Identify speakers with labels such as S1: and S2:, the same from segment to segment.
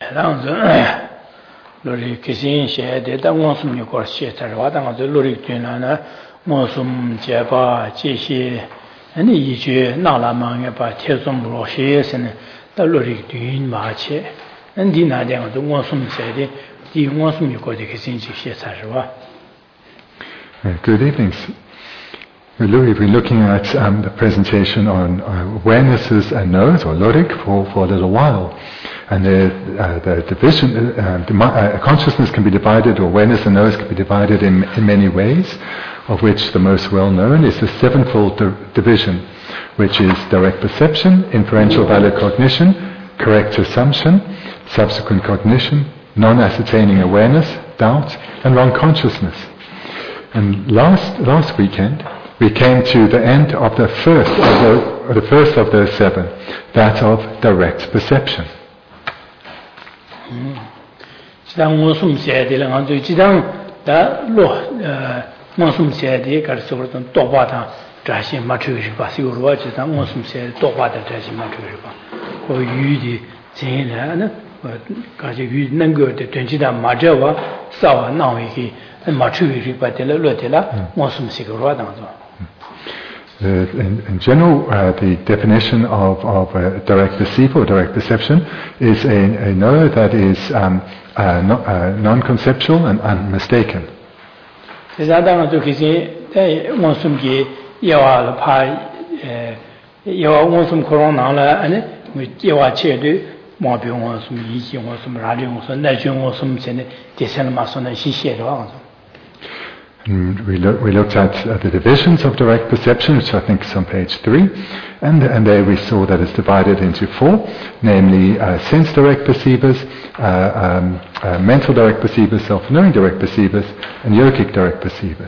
S1: 然后lori kisin she de da ngosum ni ko she tar wa da ngo lori tyin la na ngosum je ba ji xi ani yi ju na la ma nge ba che som lo she se ne da lori tyin ma che an di na de ngo ngosum se de di ngosum ni ko de kisin ji she tar wa.
S2: Good evening. We've been looking at the presentation on awarenesses and knows, or lorik, for a little while. And the division, consciousness can be divided, or awareness and knows can be divided in many ways, of which the most well-known is the sevenfold division, which is direct perception, inferential valid cognition, correct assumption, subsequent cognition, non-ascertaining awareness, doubt, and wrong consciousness. And last weekend, we came to the end of the first of those seven, that of direct perception. In general, the definition of direct perceiver or direct perception is a knower that is non-conceptual and unmistaken. We looked at the divisions of direct perception, which I think is on page 3, and there we saw that it's divided into 4, namely sense direct perceivers, mental direct perceivers, self-knowing direct perceivers, and yogic direct perceivers.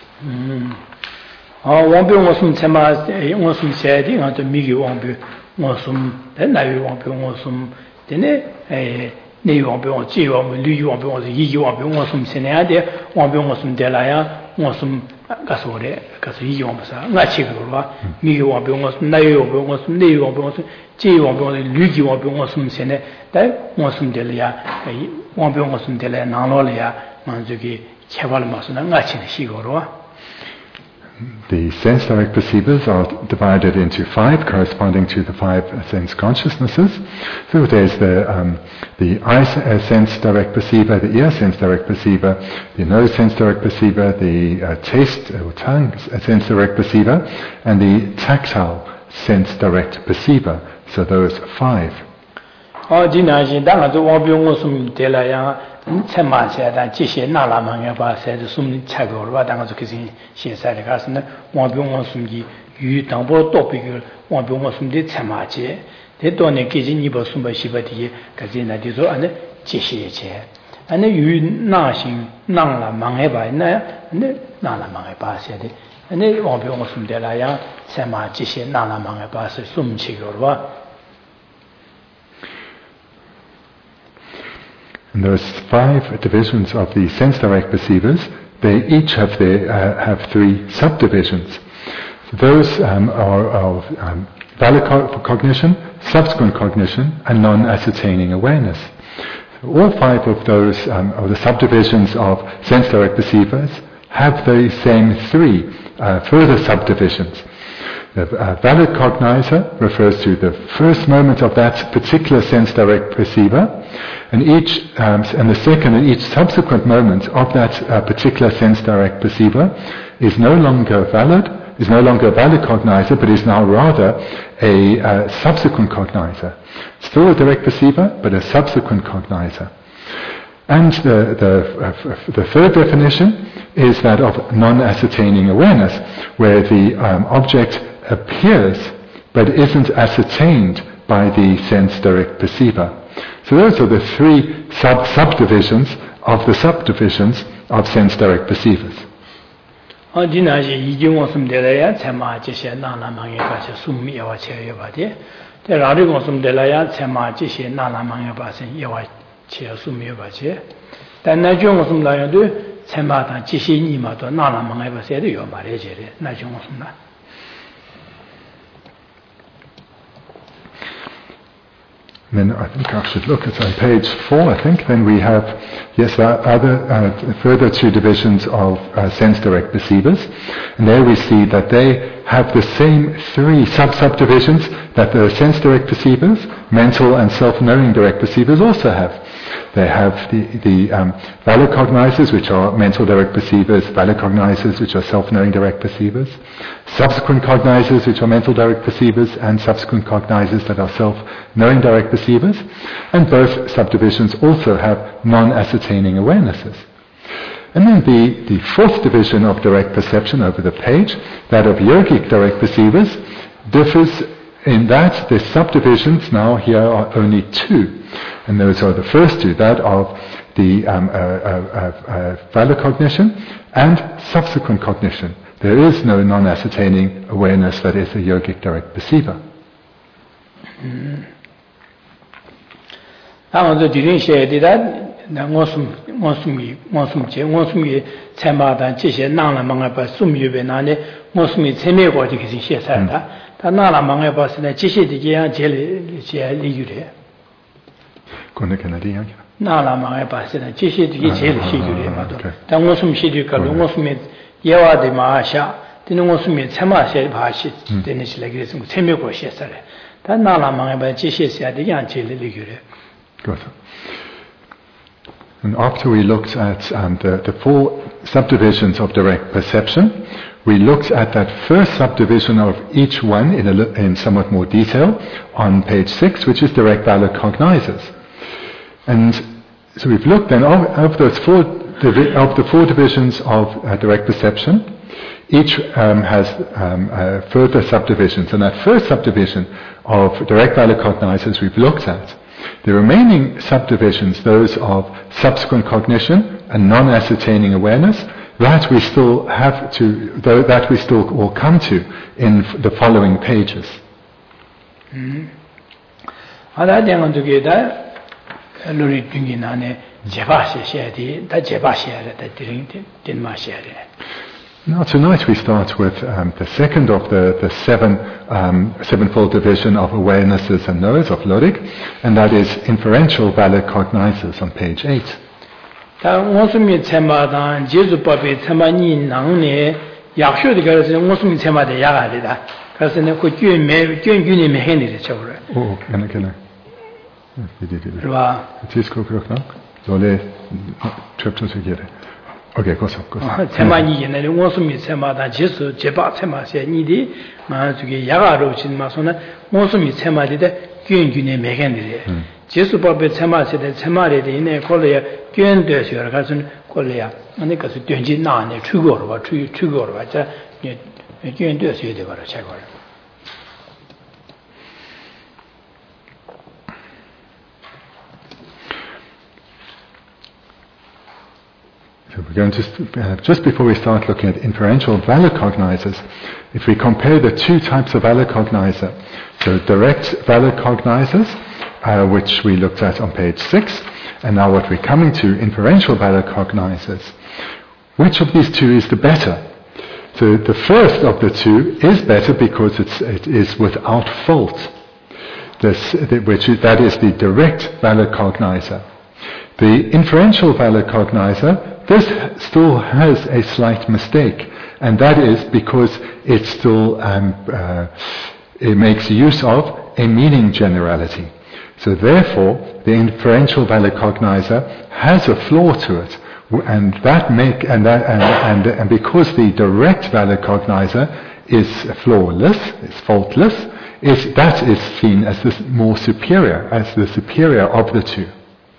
S2: The sense direct perceivers are divided into 5, corresponding to the 5 sense consciousnesses. So there's the eye sense direct perceiver, the ear sense direct perceiver, the nose sense direct perceiver, the taste or tongue sense direct perceiver, and the tactile sense direct perceiver. So those 5. And those 5 divisions of the sense direct perceivers, they each have 3 subdivisions. Those are valid cognition, subsequent cognition, and non-ascertaining awareness. All 5 of those of the subdivisions of sense direct perceivers have the same 3 further subdivisions. The valid cognizer refers to the first moment of that particular sense direct perceiver, and the second and each subsequent moment of that particular sense direct perceiver is no longer a valid cognizer, but is now rather a subsequent cognizer. Still a direct perceiver, but a subsequent cognizer. And the third definition is that of non-ascertaining awareness, where the object appears but isn't ascertained by the sense direct perceiver. So those are the 3 subdivisions of the subdivisions of sense direct perceivers. then I think I should look at on page 4, I think. Then we have, further two divisions of sense-direct perceivers. And there we see that they have the same three subdivisions that the sense-direct perceivers, mental and self-knowing direct perceivers also have. They have the valid cognizers, which are mental direct perceivers, valid cognizers, which are self-knowing direct perceivers, subsequent cognizers, which are mental direct perceivers, and subsequent cognizers that are self-knowing direct perceivers. And both subdivisions also have non-ascertaining awarenesses. And then the fourth division of direct perception over the page, that of yogic direct perceivers, differs in that the subdivisions now here are only two. And those are the first two, that of the valid cognition and subsequent cognition. There is no non-ascertaining awareness that is a yogic direct perceiver. And after we looked at the four subdivisions of direct perception, we looked at that first subdivision of each one in somewhat more detail on page 6, which is direct valid cognizers. And so we've looked then of the four divisions of direct perception, each has further subdivisions. And that first subdivision of direct valid cognizers we've looked at. The remaining subdivisions, those of subsequent cognition and non-ascertaining awareness, that we still will come to in the following pages. Now tonight we start with the second of the sevenfold division of awarenesses and knowers of Lorik, and that is inferential valid cognizers on page 8. Okay, go on. So we're going to, just before we start looking at inferential valid cognizers, if we compare the two types of valid cognizer, so direct valid cognizers, which we looked at on page 6, and now what we're coming to, inferential valid cognizers, which of these two is the better? So the first of the two is better because it is without fault. That is the direct valid cognizer. The inferential valid cognizer, this still has a slight mistake, and that is because it still it makes use of a meaning generality. So therefore, the inferential valid cognizer has a flaw to it, and because the direct valid cognizer is flawless, is faultless, that is seen as the more superior, as the superior of the two.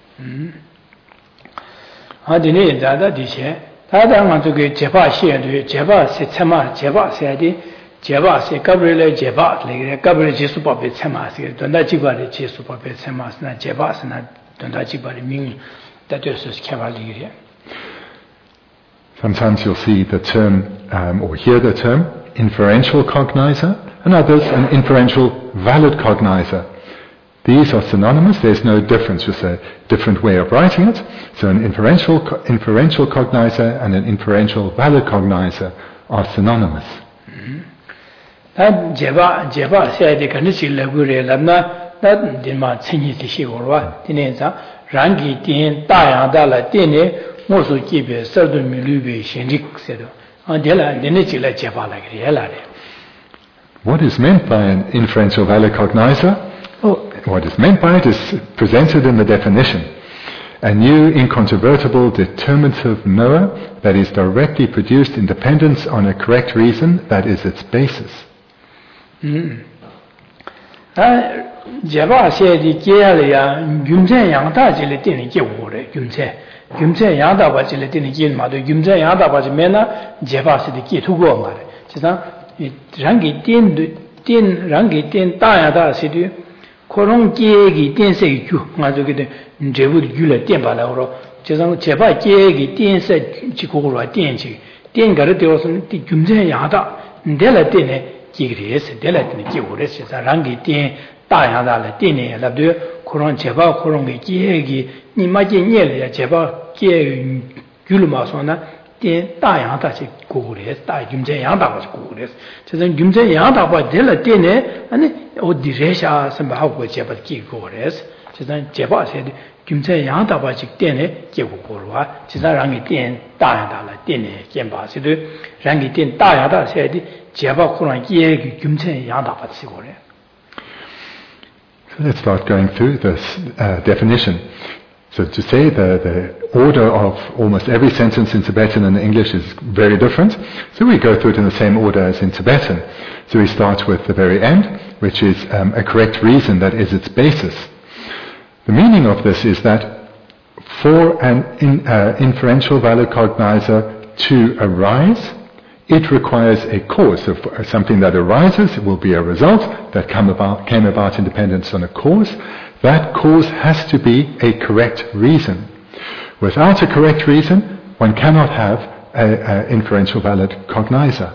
S2: Sometimes you'll see the term, or hear the term, inferential cognizer, and others an inferential valid cognizer. These are synonymous, there's no difference, just a different way of writing it. So an inferential cognizer and an inferential valid cognizer are synonymous.
S1: that Dima Tsini Tishigorwa, Tineza, Rangi Tin, Tayandala, Tine, Mosu Kibe, Sardun Milubi, Shinrik Sedo, and Della, Denechila Jabala, Rielare.
S2: What is meant by an inferential value cognizer? What is meant by it is presented in the definition. A new, incontrovertible, determinative knower that is directly produced in dependence on a correct reason that is its basis.
S1: Java said the Kia, Gumse Yangta Gelatini Gilwore, Gumse Yanda was Gelatini Gilmado, Gumse Yanda was Mena, Java said the key to go mare. Rangi Tin Tayada City, Korong Kiegi Tin say you, Mazuki, Jebud Gula Timbala, Java Kiegi Tin said Chikura Tinchi, Tin Garate was the Gumse Yanda, Della Tine, Kigris, Della Tine Kigures, Rangi Tin, Tayanda, Tine, Labdu, Koron Jeva, Korongi Kiegi, Nimaki Nielia, Jeva, Kiegi Gulmasona. Tayanda Gugures, Jumse Yanda was Gugures. So then Jumse Yanda was Della Tine, and Diresha somehow with Jebba Gigores. So then Jebba said, Jumse Yanda was Tene, Gigurwa, Cisarangi Tin, Tayanda, Tine, Gemba, Rangi Tin, Tayanda said, Jebba Kuran Gieg, Jumse Yanda was Sigore.
S2: Let's start going through this definition. So to say the order of almost every sentence in Tibetan and English is very different, so we go through it in the same order as in Tibetan. So we start with the very end, which is a correct reason that is its basis. The meaning of this is that for an inferential valid cognizer to arise, it requires a cause. So for something that arises, it will be a result that came about in dependence on a cause. That cause has to be a correct reason. Without a correct reason, one cannot have an inferential valid cognizer.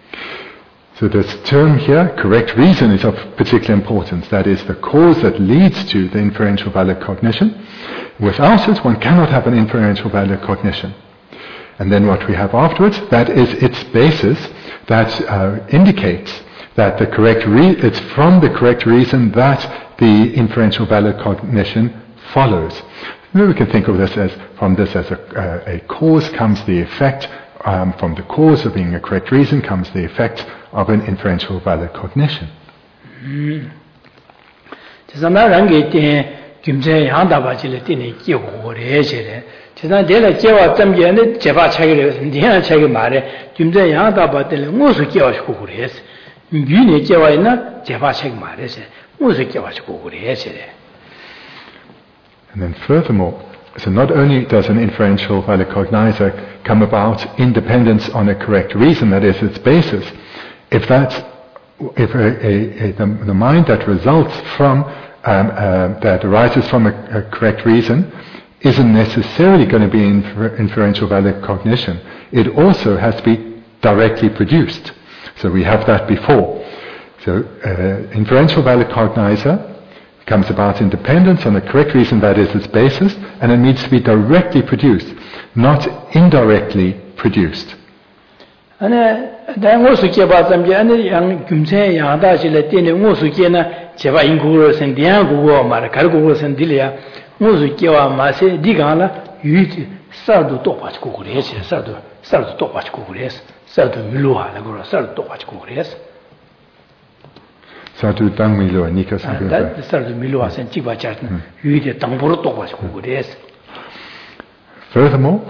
S2: So this term here, correct reason, is of particular importance. That is the cause that leads to the inferential valid cognition. Without it, one cannot have an inferential valid cognition. And then what we have afterwards, that is its basis that indicates that the correct it's from the correct reason that the inferential valid cognition follows. Maybe we can think of this as, from this as a cause comes the effect, from the cause of being a correct reason comes the effect of an inferential valid cognition. And then furthermore, so not only does an inferential valid cognizer come about in dependence on a correct reason, that is its basis, if the mind that results from, that arises from a correct reason, isn't necessarily going to be inferential valid cognition, it also has to be directly produced. So we have that before. So inferential valid cognizer comes about in dependence on the correct reason that is its basis, and it needs to be directly produced, not indirectly produced.
S1: And then also about them, young Gumse Yanda, also Java Ingurs and Diango, Maracargos and Dilia, Mosukiwa Mase, Digala, Yut, Sardu Topach Kukures, Sardu Topach Kukures, Sardu Milua, Lagura, Sardu Topach Kukures.
S2: Sardu Dangmilo and Nikas.
S1: That Sardu Milua and Chiba Chatna, Yut, Tamburo Topach Kukures.
S2: Furthermore,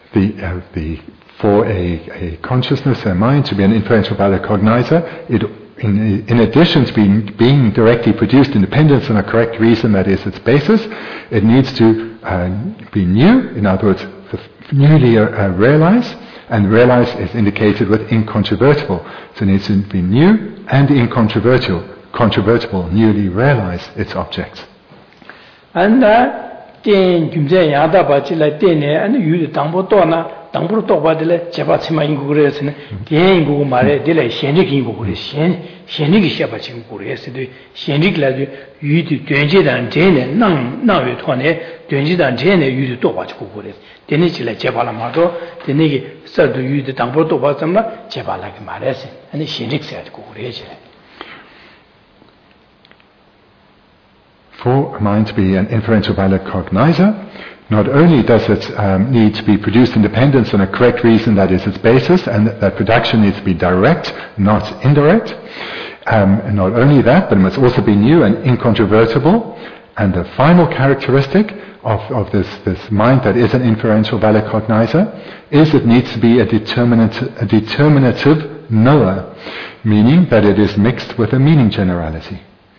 S2: for a consciousness, a mind to be an inferential valid cognizer, in addition to being directly produced in dependence on a correct reason that is its basis, it needs to be new, in other words, newly realized, and realized is indicated with incontrovertible. So it needs to be new and incontrovertible, newly realize its objects.
S1: And Ten Jumse Yada Bachila Tene and you the Tambo Tona, Tambo Toba de Chabachima Ingures, Ten Gumare, de la Shenik Ingures, Shenik Shabachim Gures, the Shenik Ladu, you to Twenty and Jane, now you tone, 20 and Jane, you to Tobach Gures, Tenichila Chabalamato, the Negi said to you the Tambo Toba Samba, Chabalak Mares, and the Shenik said Gures.
S2: for a mind to be an inferential valid cognizer, not only does it need to be produced in dependence on a correct reason that is its basis, and that production needs to be direct, not indirect. And not only that, but it must also be new and incontrovertible. And the final characteristic of this mind that is an inferential valid cognizer is it needs to be a determinative knower, meaning that it is mixed with a meaning generality.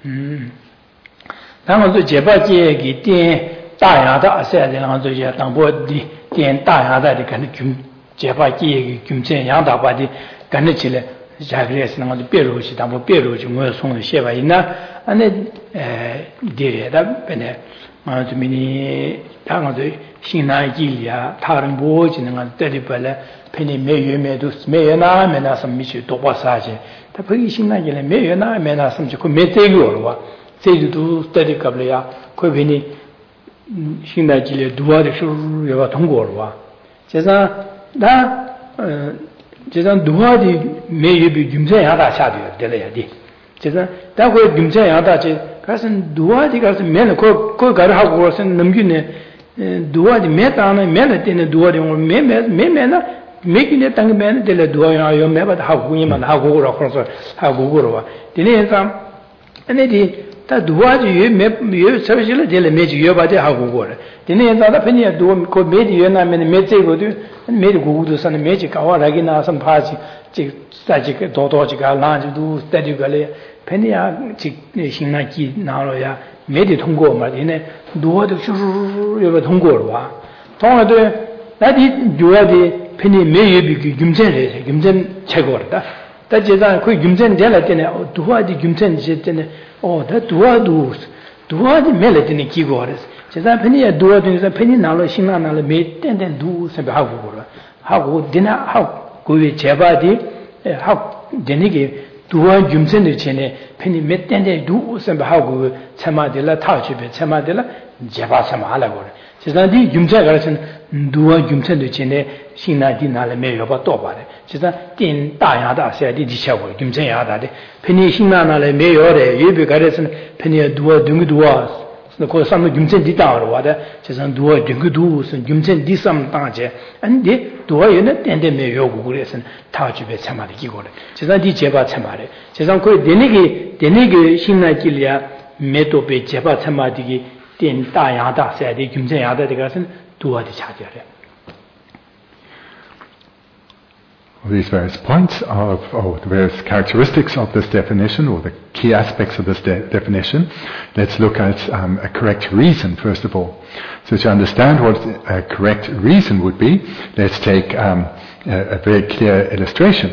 S1: 然后就结巴结给电大洋的赛的，然后就也当波的电大洋的可能结巴结给军这样大把的跟着起来，下个月是那个别路去，当波别路去，我送些吧，那那的本来就明年他们对新南基里啊，他人波就那个这里本来陪你每月都每月那没那什么去多把啥去，他陪新南基里每月那没那什么去，没这个了吧。这就都在这个了呀，快给你，现在这里多的收入要通过了吧？加上那加上多的没有比军政养大下的了呀的，加上但会军政养大这，可是多的可是没了，快搞的好过是能给呢，多的没当呢，没了点的多的我没呢。没给你当个没的了多呀，要没把它好过嘛，好过了或者说好过了吧？第二上，那的。他多就有稍微了点了，没就有把这好过了。今年咱本地多，可没的有那没的没这个的，没的过都上的没去搞啊，来给那什么怕去，这在这个多这个那就都在这个嘞，本地啊这新那几拿了呀，没的通过嘛，现在多就有个通过了吧？通了对，那的主要的本地没有比军政嘞，军政吃过了的。但这上可以军政点了点呢，多的军政是真的。哦，他多的没了点的结果的，这上陪你多的是陪你拿了新拿了没点多是不好过了，好过点那好过于结巴的，好点那个多军政的钱呢，陪你没点多是不好过，才嘛的了套去呗，才嘛的了结巴才嘛了过了，这上的军政个是多军政的钱呢，新拿的拿了没有把多把的。这是电大洋大赛的效果，军政洋大的，陪你新拿了没有的，有别个的是陪你多那个上面军政的大了的，就是多是军政的上面大些，的多有那点没有过的是，他就被参马的结果了，这上的结巴参马的，这上可以的那个新来这里啊，没多被结巴参马的电大洋大赛的军政洋大这个是多的差别的。
S2: These various points or the various characteristics of this definition, or the key aspects of this definition. Let's look at a correct reason first of all. So to understand what a correct reason would be, let's take a very clear illustration.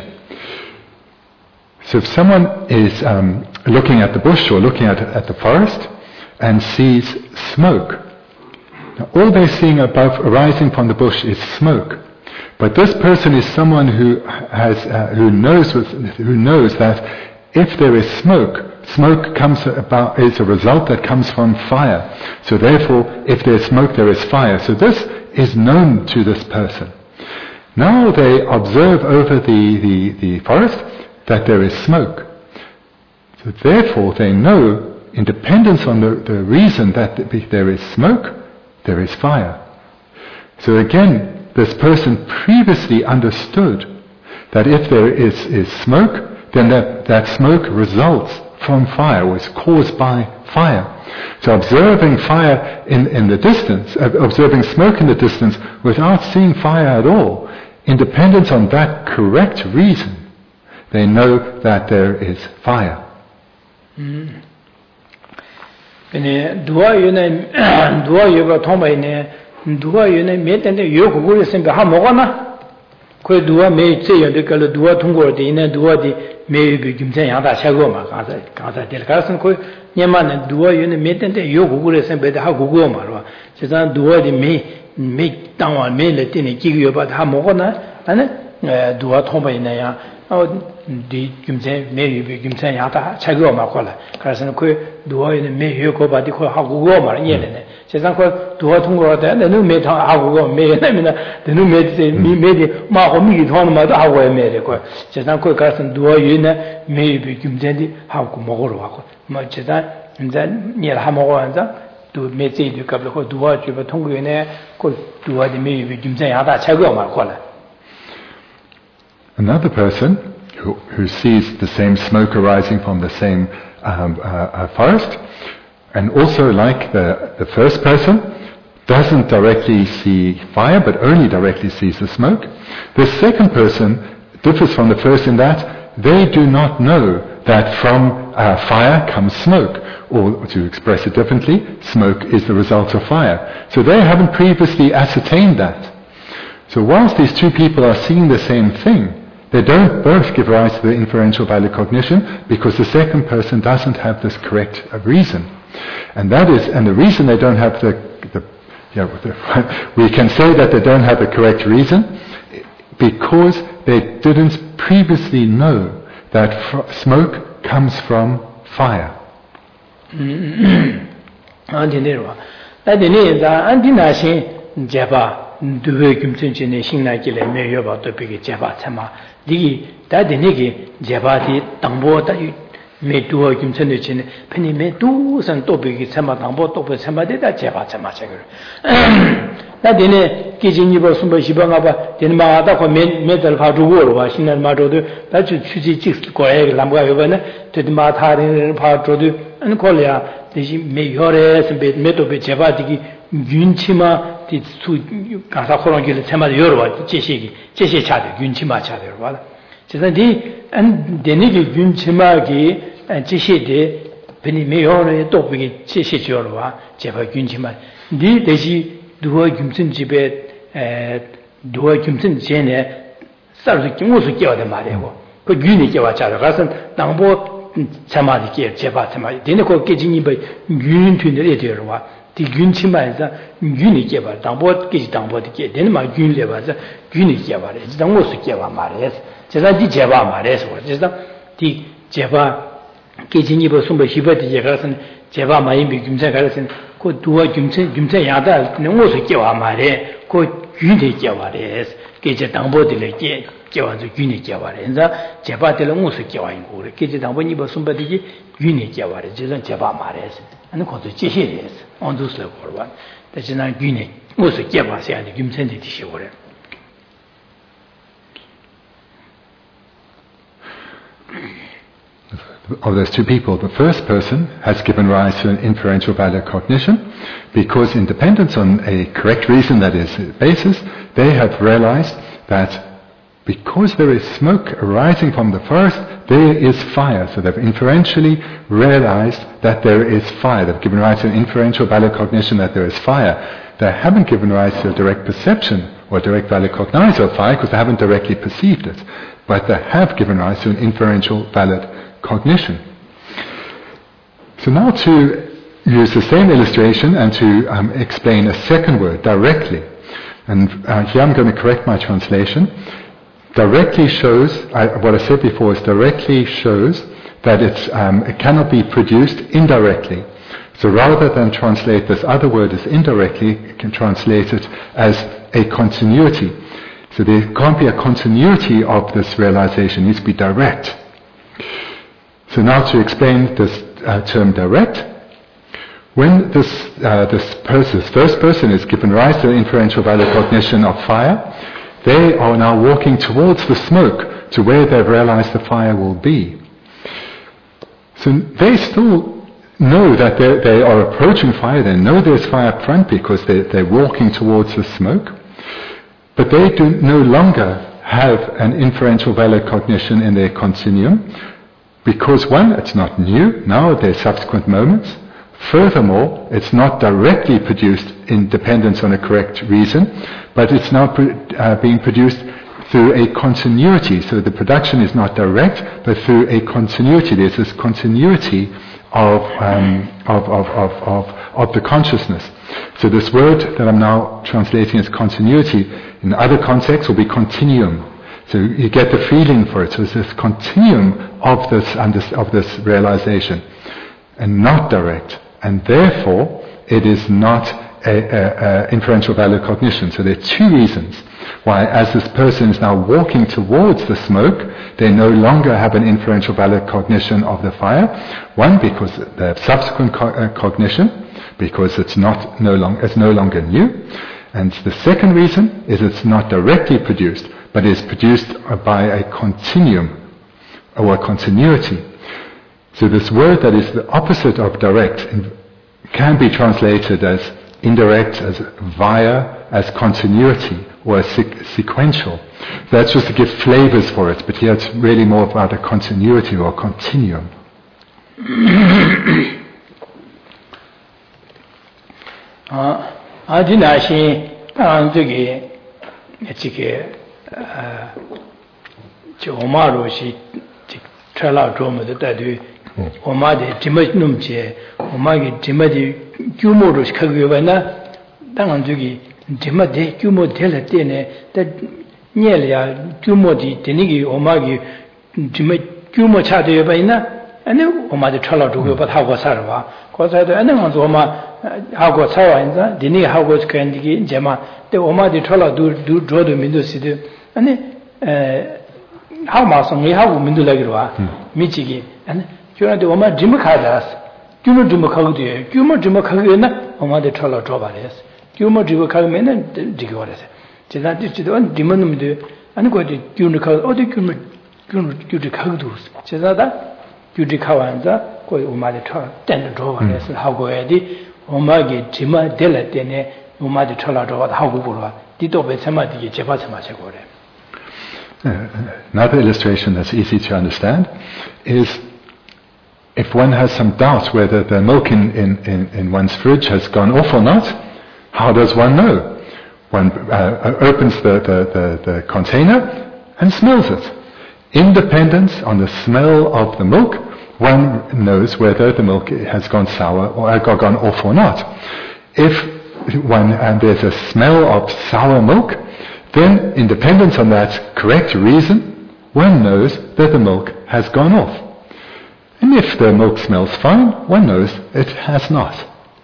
S2: So if someone is looking at the bush or looking at the forest and sees smoke, now all they're seeing above arising from the bush is smoke. But this person is someone who knows that if there is smoke comes about is a result that comes from fire. So therefore, if there is smoke, there is fire. So this is known to this person. Now they observe over the forest that there is smoke. So therefore, they know, in dependence on the reason that there is smoke, there is fire. So again, this person previously understood that if there is smoke, then that smoke results from fire, or is caused by fire. So observing fire in the distance, observing smoke in the distance without seeing fire at all, in dependence on that correct reason, they know that there is fire.
S1: 누가 연애 몇인데 요구를 생각 먹었나? 그 누가 매 제여도 그 누가 통과할 때 있는 누가디 매비 김장 양다 차고마 가서 될 가서 그 녀만은 누가 연애 몇인데 요구를 생각 하고 그거 말아. 제가 누가디 매 당와 매를 때는 기교 봐 먹었나? 아니 누가 통과이나야 디 김장 매비 김장 양다 차고마 걸라. 그래서 그 누가 연애 매 요구 봐디 그 하고 그거 말아. 얘네 세상 그 도와 통과하다 너는 매타 하고 매나면 너는 매디 마음이 통하는 말도 하고 매래 그 세상 그 가서 도와 유나 매비 김전디 하고 먹으러 가고 뭐 세상 이제 니를 하고 앉아 또 메시지 갑자기 도와주고 통구에 그 도와주면 김자야다 차고 말 거라.
S2: Another person who sees the same smoke arising from the same forest, and also like the first person, doesn't directly see fire but only directly sees the smoke. The second person differs from the first in that they do not know that from fire comes smoke, or to express it differently, smoke is the result of fire. So they haven't previously ascertained that. So whilst these two people are seeing the same thing, they don't both give rise to the inferential valid cognition because the second person doesn't have this correct reason. And the reason they don't have we can say that they don't have the correct reason because they didn't previously know that smoke comes from fire.
S1: 두배 김천진의 신나길에 매여봐도 비게 제바 참아 디기 다데니게 제바디 당보다 매두어 김천의 진에 편이 매두선 또 비게 참아 당보 또 참아데다 제바 참아 저거 나데네 기진이버 숨버 시방아바 데마다 거 매들 파주고로 와 신날 마도도 다주 취지 찍을 거에 남가 요번에 데마 타르 파주도 안 콜이야 대시 매여레 매도베 제바디기 윤치마 수 가사 호랑이를 참아도 여러와 제시 차대 윤치마 차대 여러와 제산디 안 데니기 윤치마기 제시데 베니 메요네 또 비기 제시 여러와 제바 윤치마 니 대시 두어 김슨 집에 두어 김슨 전에 살수 김우수 깨어야 말이고 그 윤이 깨와 차대 가서 당보 참아디 깨 제바 참아 데니 거 깨진이 배 윤튼들 에디여와 디 윤치마에서 윤이 깨봐 당보 깨지 당보디 깨 되는 말 윤래 봐서 윤이 깨봐래 당고스 깨봐 말해서 제가 디 제바 말해서 그래서 디 제바 깨진이 버 숨버 시버디 제가선 제바 많이 비김자 가르선 그 두어 김체 야다 능고스 깨봐 말해 그 윤이 깨봐래 깨지 당보디를 깨와서 윤이 깨봐래 그래서 제바들 능고스 깨와인 거 깨지 당보니 버 숨버디 윤이 깨봐래 제가 제바 말해서 아니 그것도 제시해서 언두스를 걸어. 대신에 균이 무슨 개발해야 돼. 김선대 뒤시고래.
S2: Of those two people, the first person has given rise to an inferential valid cognition because in dependence on a correct reason that is the basis, they have realized that because there is smoke arising from the forest, there is fire. So they've inferentially realized that there is fire. They've given rise to an inferential valid cognition that there is fire. They haven't given rise to a direct perception or direct valid cognition of fire because they haven't directly perceived it. But they have given rise to an inferential valid cognition. So now to use the same illustration and to explain a second word directly. And here I'm going to correct my translation. Directly shows, what I said before is directly shows that it cannot be produced indirectly. So rather than translate this other word as indirectly, you can translate it as a continuity. So there can't be a continuity of this realization, it needs to be direct. So now to explain this term direct, when this first person is given rise to the inferential valid cognition of fire, they are now walking towards the smoke to where they've realized the fire will be. So they still know that they are approaching fire, they know there's fire up front because they're walking towards the smoke, but they do no longer have an inferential valid cognition in their continuum because one, it's not new, now there's subsequent moments. Furthermore, it's not directly produced in dependence on a correct reason, but it's now being produced through a continuity. So the production is not direct, but through a continuity. There's this continuity of the consciousness. So this word that I'm now translating as continuity, in other contexts will be continuum. So you get the feeling for it. So it's this continuum of this realization, and not direct. And therefore, it is not inferential valid cognition. So there are two reasons why, as this person is now walking towards the smoke, they no longer have an inferential valid cognition of the fire. One, because they have subsequent cognition, because it's no longer new. And the second reason is it's not directly produced, but is produced by a continuum or a continuity. So this word that is the opposite of direct can be translated as indirect, as via, as continuity, or as sequential. That's just to give flavors for it, but here it's really more about a continuity or a continuum.
S1: Omade Timot Numche, Omagi Timati Cumorus Kaguvana, Dangandugi, Timati, Cumo Telatene, that Nielia, Cumoti, Tenigi, Omagi, Cumo Chade Baina, and then Omade Trala to but how was Sarva, because I don't know Oma, how was Sarva, Dini, how was Kandigi, Jama, the Omade Trala do draw them into city, and then how much we have Mindulagua, Michigi, and the Oma Jimakadas, Juma Jimakagdi, Juma Jimakagina, Oma de Trala Drobares, Juma Jimakagmen and Digores. That is the one demonum de Anquati Junical or the Judicagdus. Cesada, Judicavanza, Koi Oma de Trala, then the Drobares, how go Edi, Omagi, Jima Delatene, Oma de Trala Droba, how go Dito Besamati, Jabasamacore.
S2: Another illustration that's easy to understand is if one has some doubt whether the milk in one's fridge has gone off or not, how does one know? One opens the container and smells it. Independent on the smell of the milk, one knows whether the milk has gone sour or gone off or not. If there's a smell of sour milk, then independent on that correct reason, one knows that the milk has gone off. And if the milk smells fine, one knows it has not.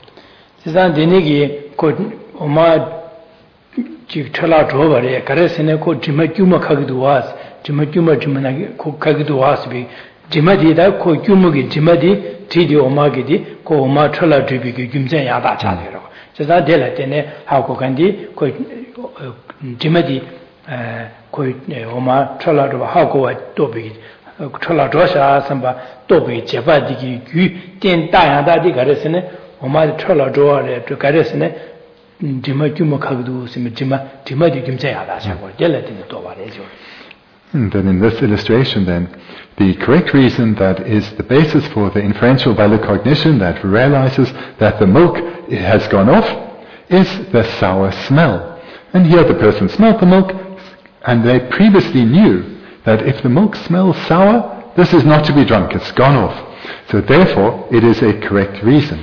S1: Troladosha Samba Tobi Jabadiki Gu Ten Dayada Garesene, Oma Trola Doa to Garesene, Jimacuma Kagdu, Simajima, Timadi Gimzea, Gelatin Toba.
S2: And then in this illustration then, the correct reason that is the basis for the inferential valid cognition that realizes that the milk has gone off is the sour smell. And here the person smelled the milk, and they previously knew that if the milk smells sour, this is not to be drunk, it's gone off. So therefore, it is a correct reason.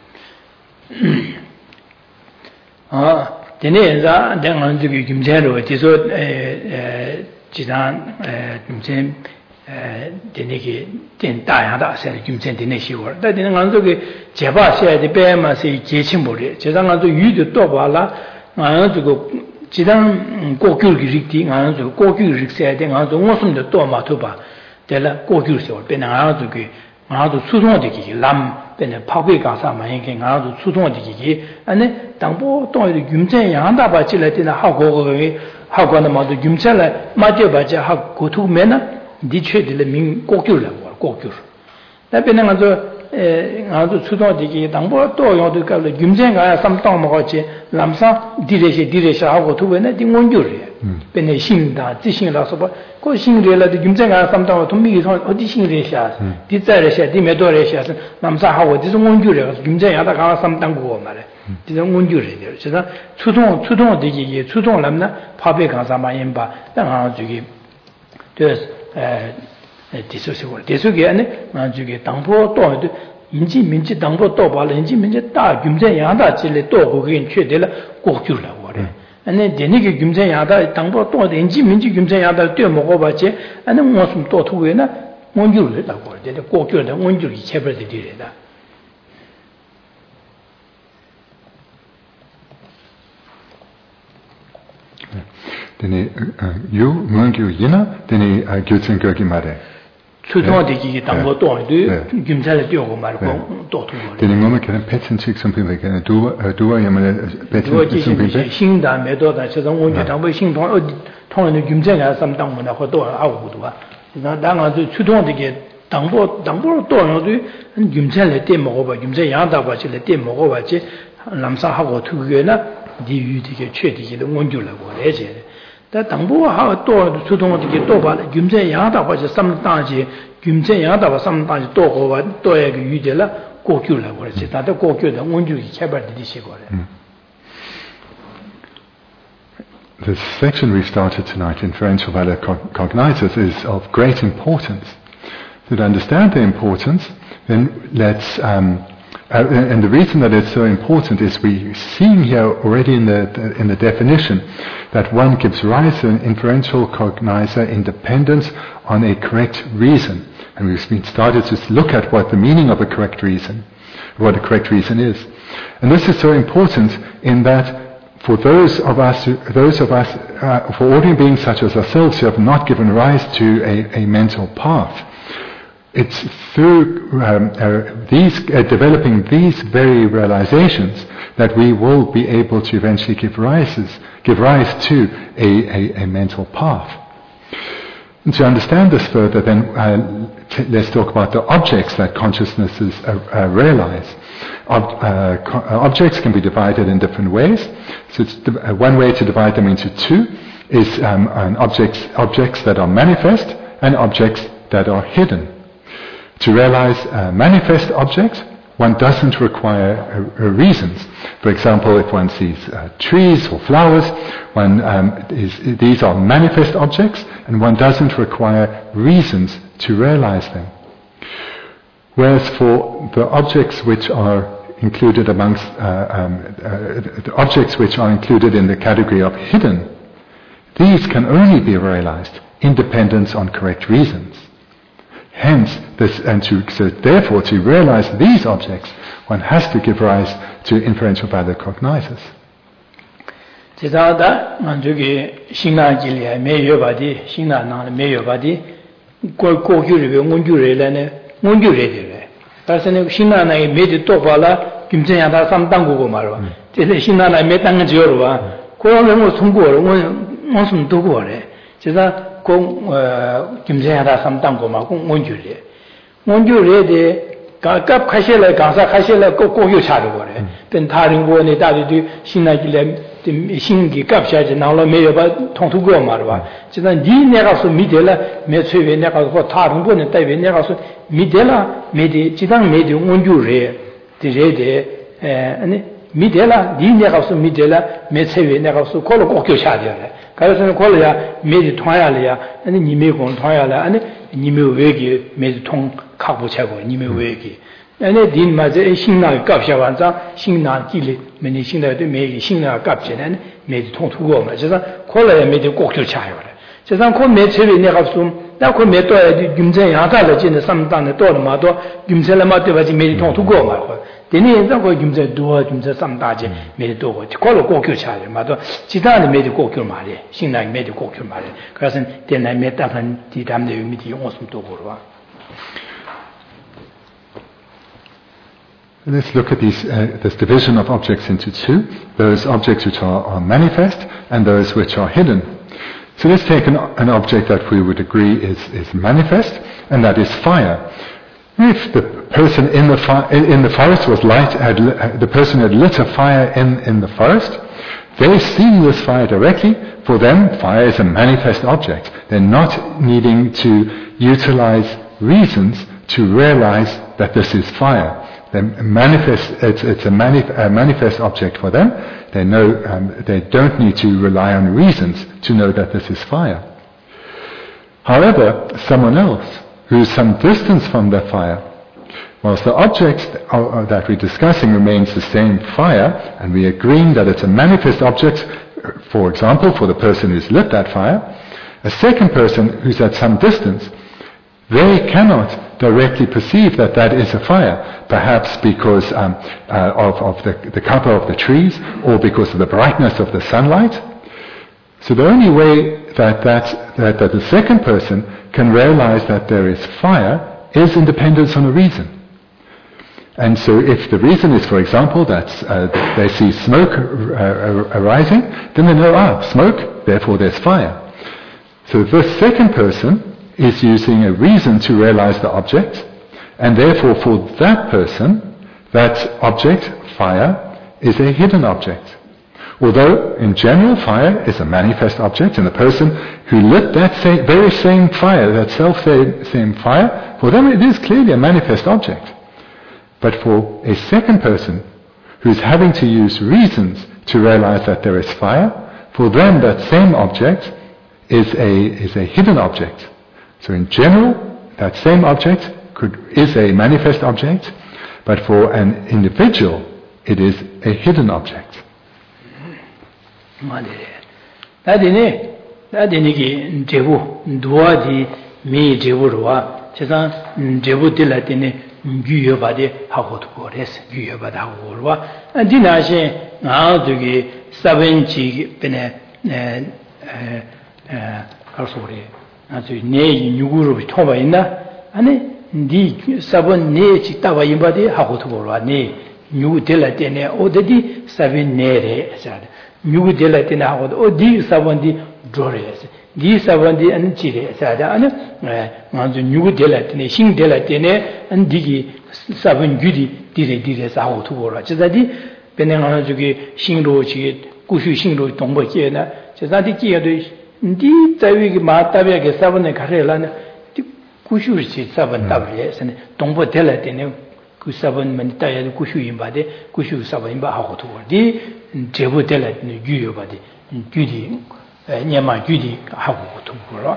S1: 지당 고규기릭디 나는 고규릭세야 돼. 나도 무슨도 또 맞춰봐. 내가 고규서 배는 나도게 나도 수동되기 람 배는 파괴 가사 많이 나도 수동되기 아니 당보 또 윤제 양다 받지라 되나 하고는 모두 윤제라 맞게 받자 하고 고투면은 디체들 민 고규라고 고규. 나배는 나도 수동되기 당보 또 요도 가 윤제가 삼동 먹었지 람사 디레시 하고 두번에 딩원줄이야. 배내 신다 지신라서 봐. 그 신들라도 윤제가 삼동 동미기 어디 신들이야. 디자레샤 디메도레샤 람사 하고 디송원줄이야. 윤제야다 가 삼동고 말해. 디송원줄이야. 그래서 수동되기 수동람나 파베 가사만 임바 당아 저기 그래서 대수기 안에 저기 당보 또 인지 민지 당보 또 발에 인지 민지 다 김제 양다 질레 또 거긴 최대라 꼭줄라고 그래. 아니 되니게 김제 양다 당보 또 인지 민지 김제 양다 또 먹어 봤지. 아니 무슨 또 두고에나 원줄이라고 그래. 꼭줄다 원줄이 체벌들이래다.
S2: Dene yu mungyu yina dene gyutsen gogi mare.
S1: 추통되기 당고 또도 김자를 띄우고 말고 또 두고.
S2: Dene ngoma keren petsen chik something like duwa yamale petsen something.
S1: 신다 매도다 저런 원주 당부 신통 통하는 김자가 삼당문화 호도 하고도 봐. 나 당아도 추통되기 당보로 또도 김자를 때 먹어봐. 김자 양다 봐질 때 먹어봐지 남사하고 투게나 디유되게 최되게 원주라고 그래지. 다 당보하 또 추동되게 또 봐. 김자 양다 봐지 삼당지 김자 양다 봐 삼당지 또 고봐 또의 그 유제라 고규라고 그래지. 다들 고규의 원주기 개발되듯이 거래.
S2: The section we started tonight, Inferential Valor Cognizers, is of great importance. To understand the importance, then let's, and the reason that it's so important is we see here already in the definition that one gives rise to an inferential cognizer in dependence on a correct reason. And we've started to look at what the meaning of a correct reason, what a correct reason is. And this is so important in that for those of us, for ordinary beings such as ourselves who have not given rise to a mental path, it's through developing these very realizations that we will be able to eventually give rise to a mental path. And to understand this further, then let's talk about the objects that consciousnesses realize. Objects can be divided in different ways. So one way to divide them into two is objects that are manifest and objects that are hidden. To realize manifest objects, one doesn't require reasons. For example, if one sees trees or flowers, these are manifest objects, and one doesn't require reasons to realize them. Whereas for the objects which are included amongst the objects which are included in the category of hidden, these can only be realized in dependence on correct reasons. Hence, therefore, to realize these objects, one has to give rise to inferential valor cognizers.
S1: 제자다 만족이 신나길이야 매여바디 신나나 매여바디 고고규를 원주래라네 원주래래. 다시는 신나나에 매디 또 봐라 김전야다 삼당고고 말아. 제가 신나나 매 땅은 지어로 봐. 그러면 뭐 통고로 무슨 두고 그래. 제가 김전야다 삼당고 말고 원주래. 원주래데 갑 가실래 가사 가실래 고고유 차로 그래. 된 다른 거네 다들 신나길래 신기 값이지 나올라 매여봐 통투고 말아. 제가 니 내가서 미델라 매체에 내가서 다른 거는 때에 내가서 미델라 메디 지당 메디 원주래 되레데 아니 미델라 니 내가서 미델라 매체에 내가서 콜로 꼭교 차려래. 그래서 콜로야 메디 통야래야 아니 니메공 통야래 아니 니메 외기 메디 통 갖고 차고 니메 외기 아니 딘 맞에 신나 값이야 완자 신나 길이 메니 신나도 메기 신나 값이네 메디 통투고 말 그래서 콜로야 메디 꼭교 차요 그래. 제가 그 매체에 내가 좀 나그 매도에 김제 야다를 진의 삼단에 또마도 김제를 맞대바지 메디 통투고 말고 되니 그 김제 도와 김제 삼다지 메디 도고 콜로 꼭교 차요 마도 지단의 메디 꼭교 말이 신나 메디 꼭교 말이 그래서 되나 메다한 디담의 의미디 용어좀 도고 봐.
S2: Let's look at this division of objects into two, those objects which are manifest and those which are hidden. So let's take an object that we would agree is manifest, and that is fire. If the person in the forest was the person had lit a fire in the forest, they've seen this fire directly. For them, fire is a manifest object. They're not needing to utilize reasons to realize that this is fire. It's a manifest object for them. They know they don't need to rely on reasons to know that this is fire. However, someone else who's some distance from the fire, whilst the object that we're discussing remains the same fire, and we're agreeing that it's a manifest object, for example, for the person who's lit that fire, a second person who's at some distance, they cannot directly perceive that that is a fire, perhaps because of the cover of the trees or because of the brightness of the sunlight. So the only way that the second person can realize that there is fire is in dependence on a reason. And so if the reason is, for example, that they see smoke arising, then they know, smoke, therefore there's fire. So the second person is using a reason to realize the object, and therefore for that person, that object, fire, is a hidden object. Although, in general, fire is a manifest object, and the person who lit that very same fire, that self-same fire, for them it is clearly a manifest object. But for a second person who's having to use reasons to realize that there is fire, for them that same object is a hidden object. So in general, that same object is a manifest object, but for an individual, it is a hidden object.
S1: gyuyobade hagotu gores gyuyobade hagorwa dinashe ngadugi sabenchi bene karsore azu ne nyuguru thoba ina ane ndi sabon ne chitaba yimbade hagotu gorwa ne nyugu delatene odedi saben nere asada nyugu delatene hagotu odi sabon di dores di sabandi an chire sada an manzu nyugu delatene sing delatene an digi sabun gyudi dire sawo tuora chazadi benengana jugi singro chi kushu singro dongbo kiena chazadi kiyedo ndi tawi ma tabe ge sabane karelana kushu chi saban tabe sene dongbo delatene ku saban man ta야 kushu imbade kushu saban imba ha고 tuor di 제보 delatene gyuyo bade gyudi nyama gyudi ha고 tuor.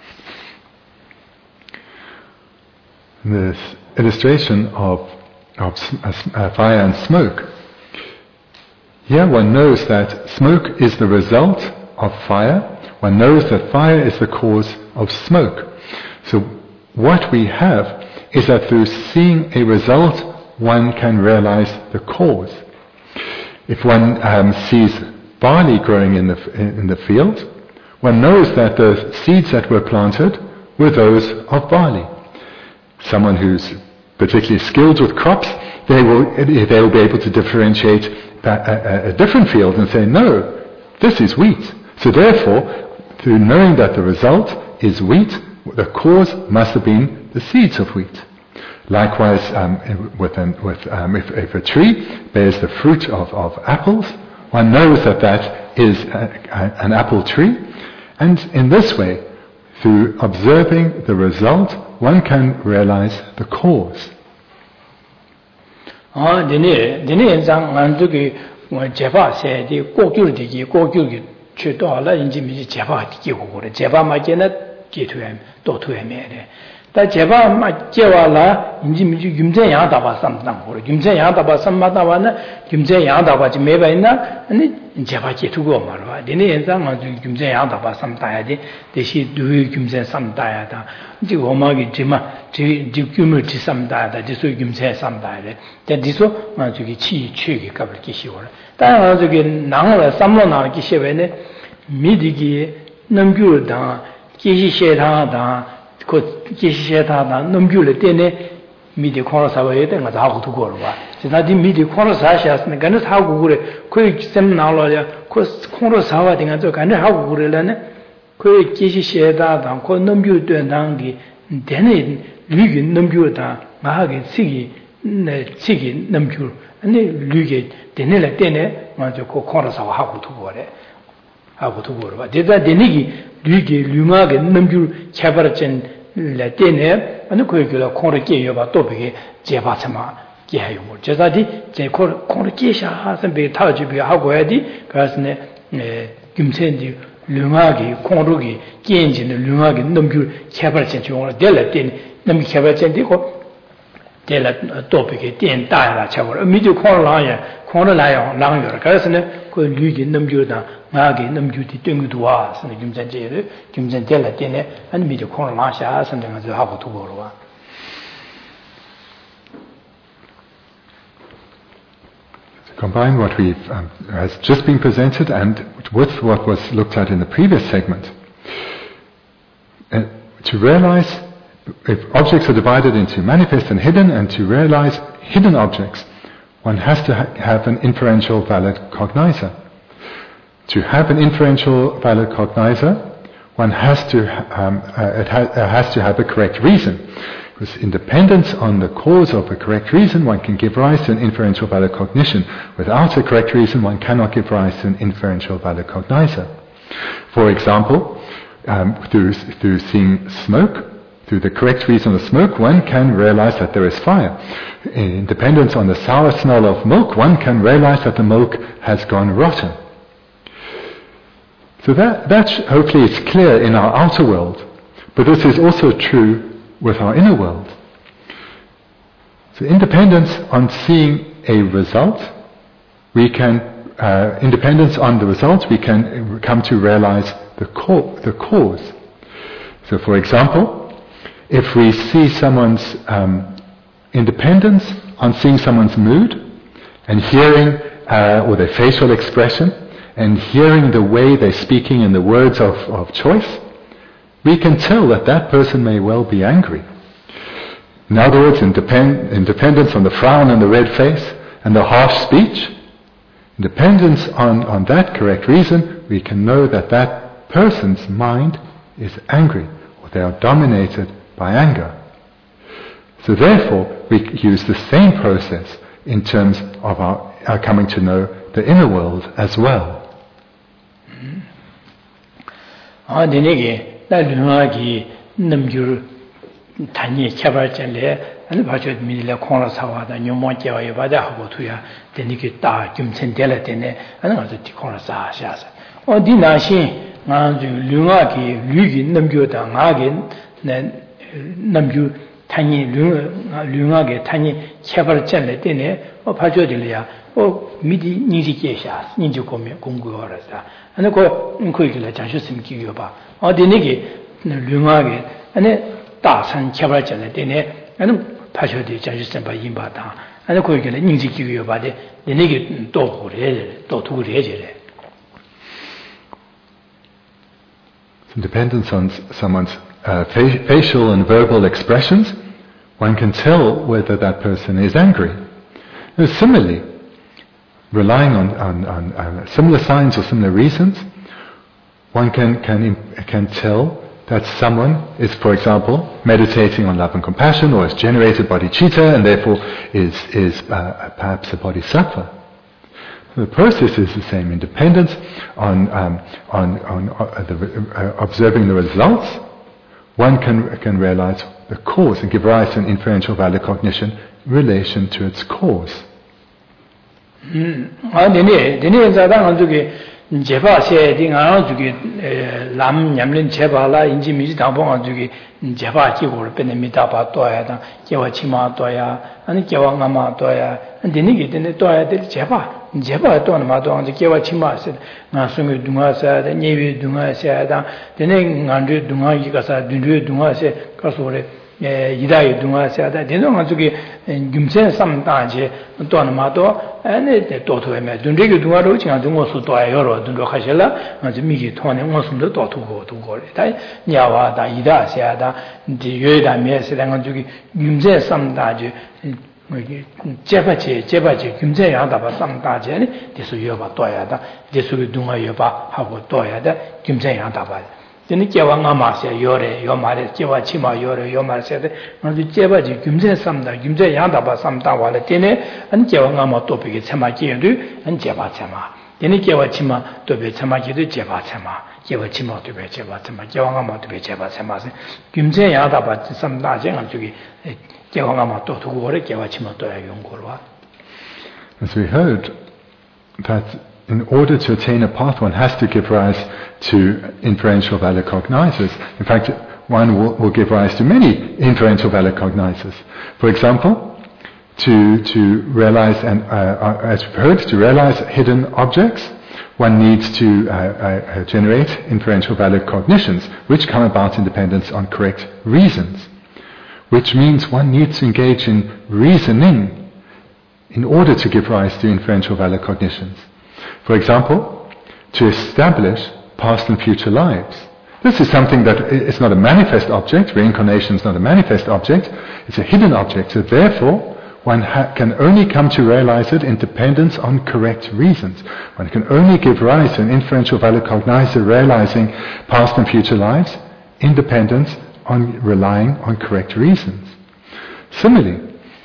S2: This illustration of fire and smoke. Here one knows that smoke is the result of fire. One knows that fire is the cause of smoke. So what we have is that through seeing a result, one can realize the cause. If one sees barley growing in the field, one knows that the seeds that were planted were those of barley. Someone who's particularly skilled with crops, they will be able to differentiate a different field and say, no, this is wheat. So therefore, through knowing that the result is wheat, the cause must have been the seeds of wheat. Likewise, if a tree bears the fruit of apples, one knows that is an apple tree. And in this way, through observing the result, one can realize the cause.
S1: 다 제바 맞게와라 인지 미주 김제 양다바 삼당 고려 김제 양다바 삼마다와나 김제 양다바지 매바 있나 아니 제바 제투고 말아 되네 현상 아주 김제 양다바 삼다야지 대시 두의 김제 삼다야다 이제 오마기 지마 지 규물 지 삼다야다 지소 김제 삼다야래 대디소 아주기 치 취기 갑을 기시고라 다 아주기 나를 삼로 나를 기시베네 미디기 넘규다 기시셰다다 그 기시에다가 넘규를 때네 미디 코로사와에 된거 다 하고 두고 봐. 지나디 미디 코로사샤스는 간에 하고 그래. 그 셈 나올려. 그 코로사와 된거 저 간에 하고 그래라네. 그 기시에다가 그 넘규 된다기 되네 리기 넘규다. 마하게 시기 네 시기 넘규. 아니 리기 되네라 때네 맞아 그 코로사와 하고 두고 그래. 하고 두고 봐. 대다 되니기 리기 류마게 넘규 차버진 때네 어느 거기가 코를 깨여봐 또 비게 제바처마 깨요. 제자디 제 코를 깨샤 하선 비 타주비 하고 해야지. 그래서네 김센디 류마게 코르기 깨인지는 류마게 넘규 차버진 중으로 될라 때네 넘기 차버진 되고 될라 또 비게 된 다야라 차버 미디 코르라야 코르라야 랑여. 그래서네 그 류기 넘규다 나게 넘규디 땡기도 와 선에 김전제를 김전텔라 때네 아니 미리 코를 마샤 선에 가서 하고 두고 와
S2: combine what has just been presented and with what was looked at in the previous segment, to realize if objects are divided into manifest and hidden, and to realize hidden objects, one has to have an inferential valid cognizer. To have an inferential valid cognizer, one has to have a correct reason. Because independence on the cause of a correct reason, one can give rise to an inferential valid cognition. Without a correct reason, one cannot give rise to an inferential valid cognizer. For example, through seeing smoke, through the correct reason of smoke, one can realize that there is fire. In dependence on the sour smell of milk, one can realize that the milk has gone rotten. So that hopefully is clear in our outer world, but this is also true with our inner world. So independence on seeing a result, independence on the result, we can come to realize the cause. So for example, if we see someone's independence on seeing someone's mood and hearing or their facial expression and hearing the way they're speaking and the words of choice, we can tell that person may well be angry. In other words, in dependence on the frown and the red face and the harsh speech, dependence on that correct reason, we can know that person's mind is angry, or they are dominated by anger. So therefore, we use the same process in terms of our coming to know the inner world as well.
S1: 안 봐줘 미래 코너 사와다 녀모께와 바다 하고 투야 되니게 다 김천될 때네 아는 아주 코너 사샤서 어디 나시 나주 류가기 류기 넘겨다 나게 네 넘겨 타니 류가게 타니 개발 전에 때네 봐줘들이야 미디 니리게샤 니지 고면 공부하라다 아니 그거를 자주심 기여 봐 어디니게 류가게 아니 다산 개발 전에 때네 아니 파셔디 자주심 봐 임바다 아니 그거를 니지 기여 봐데 내게 또 그래 또 두래지래.
S2: Dependence on someone's facial and verbal expressions, one can tell whether that person is angry. Similarly, relying on similar signs or similar reasons, one can tell that someone is, for example, meditating on love and compassion, or has generated bodhicitta and therefore is perhaps a bodhisattva. The process is the same. Independence on observing the results, one can realize the cause and give rise to an inferential valid cognition in relation to its cause.
S1: 제바세 딩아 주기 람 냠린 제바라 인지 미지 당봉아 주기 제바 기고를 빼냅니다. 봐둬야다. 제와 치마 둬야 아니 제와 가마 둬야 근데니게 되네 둬야 될 제바 또는 마도 제와 치마세 나 숨이 둥아서 네비 둥아서다 되네 간주 둥아기 가서 둥르 둥아세 가서래 이다이 둥아서다 되는 가지고 김세 삼다지 또는 마도 아니 도토에면 둥르기 둥아로 지나 둥어서 둬야 여러 둥로 하실라 아주 미기 통에 무슨도 도토고 다 냐와다 이다세다 이제 여다 메스랑 가지고 김세 삼다지 제바지 김제 양다바 삼다제니 디수 여바 또야다 디수 둥아 여바 하고 또야다 김제 양다바 되니 제왕아 마세 요래 요 말에 제와 치마 요래 요 말세데 먼저 제바지 김제 삼다 김제 양다바 삼다 와래 되네 안 제왕아 마또 비게 참아지도 안 제바 참아 되니 제와 치마 또베 참아지도 제바 참아 제와 치마 또베 제바 참아 제왕아 마또 베 제바 참아세 김제 양다바 삼다제 가지고
S2: As we heard, that in order to attain a path, one has to give rise to inferential valid cognizers. In fact, one will give rise to many inferential valid cognizers. For example, to realize, and as we've heard, to realize hidden objects, one needs to generate inferential valid cognitions, which come about in dependence on correct reasons. Which means one needs to engage in reasoning in order to give rise to inferential valid cognitions. For example, to establish past and future lives. This is something that is not a manifest object. Reincarnation is not a manifest object. It's a hidden object. So therefore, one can only come to realize it in dependence on correct reasons. One can only give rise to an inferential valid cognizer realizing past and future lives in dependence on relying on correct reasons. Similarly,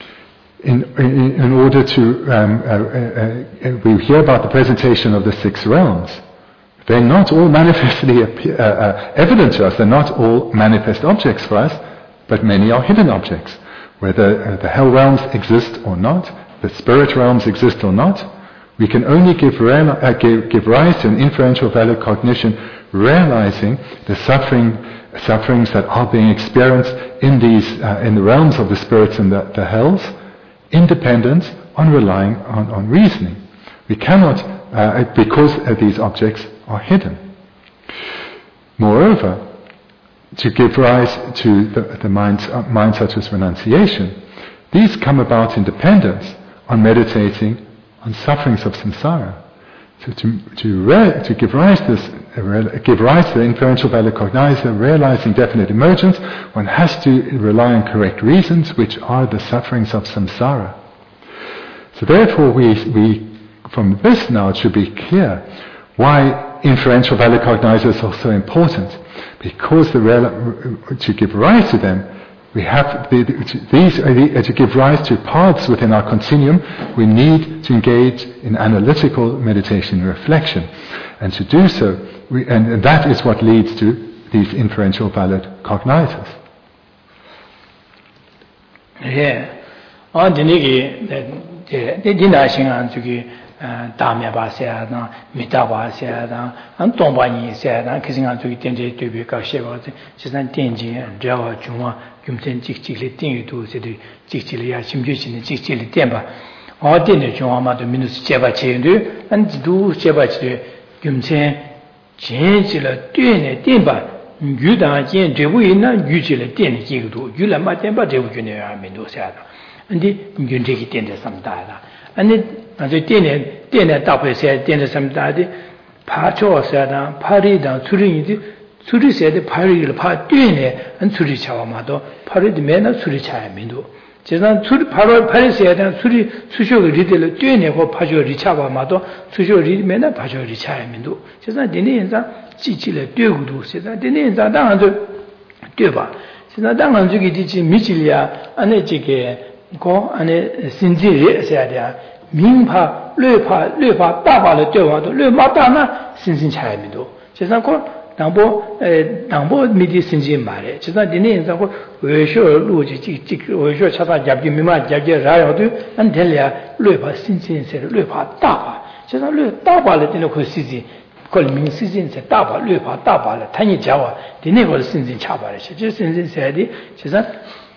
S2: in order to, we hear about the presentation of the 6 realms. They're not all manifestly evident to us. They're not all manifest objects for us, but many are hidden objects. Whether the hell realms exist or not, the spirit realms exist or not, we can only give rise to an inferential valid cognition, realizing the sufferings that are being experienced in the realms of the spirits and the hells, in dependence on relying on reasoning. We cannot, because these objects are hidden. Moreover, to give rise to the minds such as renunciation, these come about in dependence on meditating on sufferings of samsara. So to give rise to the inferential valid cognizer, realizing definite emergence, one has to rely on correct reasons, which are the sufferings of samsara. So therefore, we from this now it should be clear why inferential valid cognizers are so important. Because to give rise to them, we have to give rise to paths within our continuum. We need to engage in analytical meditation and reflection, and to do so, and that is what leads to these inferential valid cognizers.
S1: Yeah, on Damya Basia, Mita Basia, and Tombani said, and kissing out to Tenji to be Kashewa, she's not Tenji and Java Juma, Jumten Chichili, Ting to City, Chichilia, Chimjin, Chichili Temba, or dinner Juma to Minus Chevache, and do Chevache, Jumten, Changela, Dune, Temba, Yuda, Jen, Jewina, usually Den Jigu, Yula Matemba, Jewunia, Mendoza, and the Yuntaki Tender some data. And the dinner double said, dinner some daddy, Pacho said, Pari down, Turi said, the Pari, Part dinner, and Turi Chawamado, Pari the men of Turi Chayamindo. Just on Turi Pari said, and Turi Susho Riddle, dinner or Pajo Richawamado, Susho Rid men of Pajo Richayamindo. Just on dinner in that Chichilla Dugu, said that dinner in that down to Duba. Said that down to Michilia, and a jigger. Go and Sinji said, Mingpa, Lupa, Daba, the Joa, Lumatana, Sinsin Chamido. Chesanko, Dambo, Midi Sinjin Mare. Chesan, the names of Wesho, Luji, Wesho, Chata, Jabimima, Jabia, Rayo, and Delia, Lupa, Sinsin said, Lupa, Daba. Chesan, Daba, the Dinoco Sisi, called Ming Sisin, said Daba, Lupa, Daba, Tiny Jawa, the name was Sinsin Chaba. Just Sinsin said, Chesan.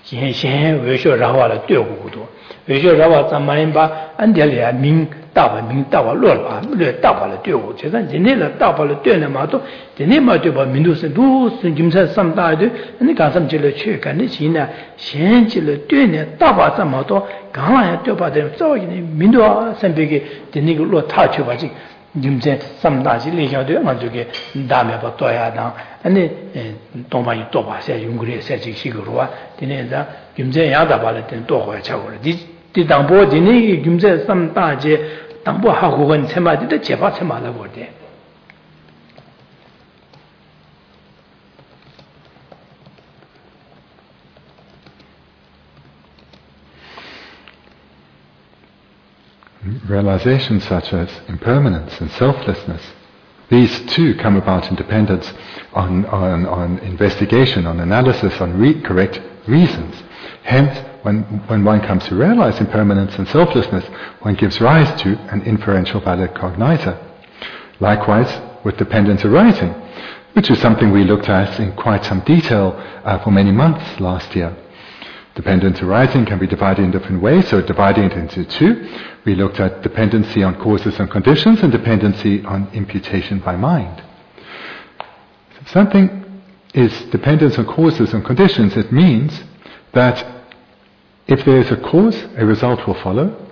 S1: Wesho Rawa, Dugudu. Wesho Rawa, Samaimba, and Delia, Ming Daba, Lola, Daba, Dugu. Chesan, Genela, Daba, Dunamato, the name of Mindus, and Jimsa, some died, and the Gansam Jilla Chuk, and the China, Shenjilla, Duna, Daba, Samato, Gala, Toba, them, so in Mindua, Sambigi, the Nigolo touch of it. Jimse, some Nazi Legion, to get Dame Batoya down, and then Toma Toba said, Yungri said, Sigurua, the Neza, Jimse Yadabal and Toba Chawar. Did Dambo, the Negi, Jimse, some Taje, Dambo Haku and Tema did the Chepatamala were there.
S2: Realizations such as impermanence and selflessness, these too come about in dependence on investigation, on analysis, on correct reasons. Hence, when one comes to realize impermanence and selflessness, one gives rise to an inferential valid cognizer. Likewise, with dependence arising, which is something we looked at in quite some detail for many months last year. Dependence arising can be divided in different ways, so dividing it into two, we looked at dependency on causes and conditions and dependency on imputation by mind. If something is dependence on causes and conditions, it means that if there is a cause, a result will follow.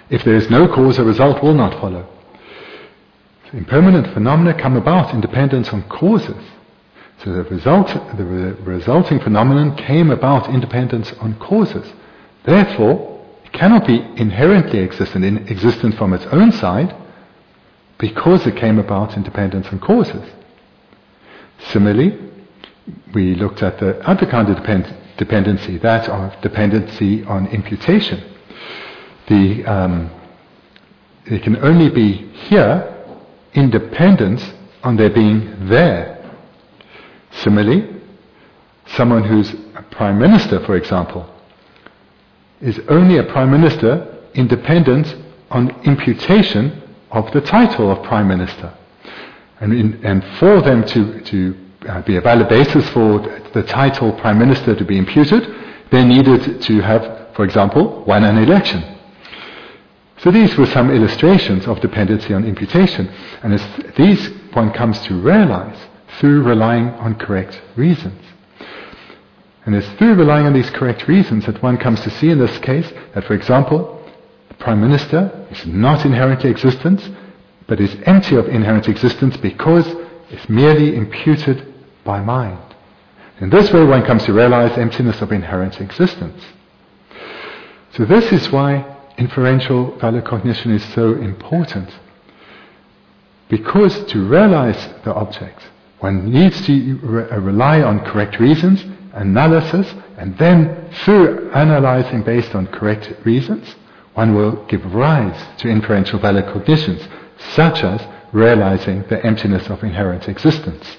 S2: If there is no cause, a result will not follow. So impermanent phenomena come about in dependence on causes. So the resulting phenomenon came about in dependence on causes. Therefore, it cannot be inherently existent from its own side, because it came about in dependence on causes. Similarly, we looked at the other kind of dependency, that of dependency on imputation. It can only be here in dependence on there being there. Similarly, someone who's a prime minister, for example, is only a prime minister in dependence on imputation of the title of prime minister. And for them to be a valid basis for the title prime minister to be imputed, they needed to have, for example, won an election. So these were some illustrations of dependency on imputation. And as these one comes to realize through relying on correct reasons. And it's through relying on these correct reasons that one comes to see in this case that, for example, the Prime Minister is not inherently existent, but is empty of inherent existence because it's merely imputed by mind. In this way one comes to realize emptiness of inherent existence. So this is why inferential valid cognition is so important. Because to realize the object, one needs to rely on correct reasons, analysis, and then through analyzing based on correct reasons, one will give rise to inferential valid cognitions, such as realizing the emptiness of inherent existence.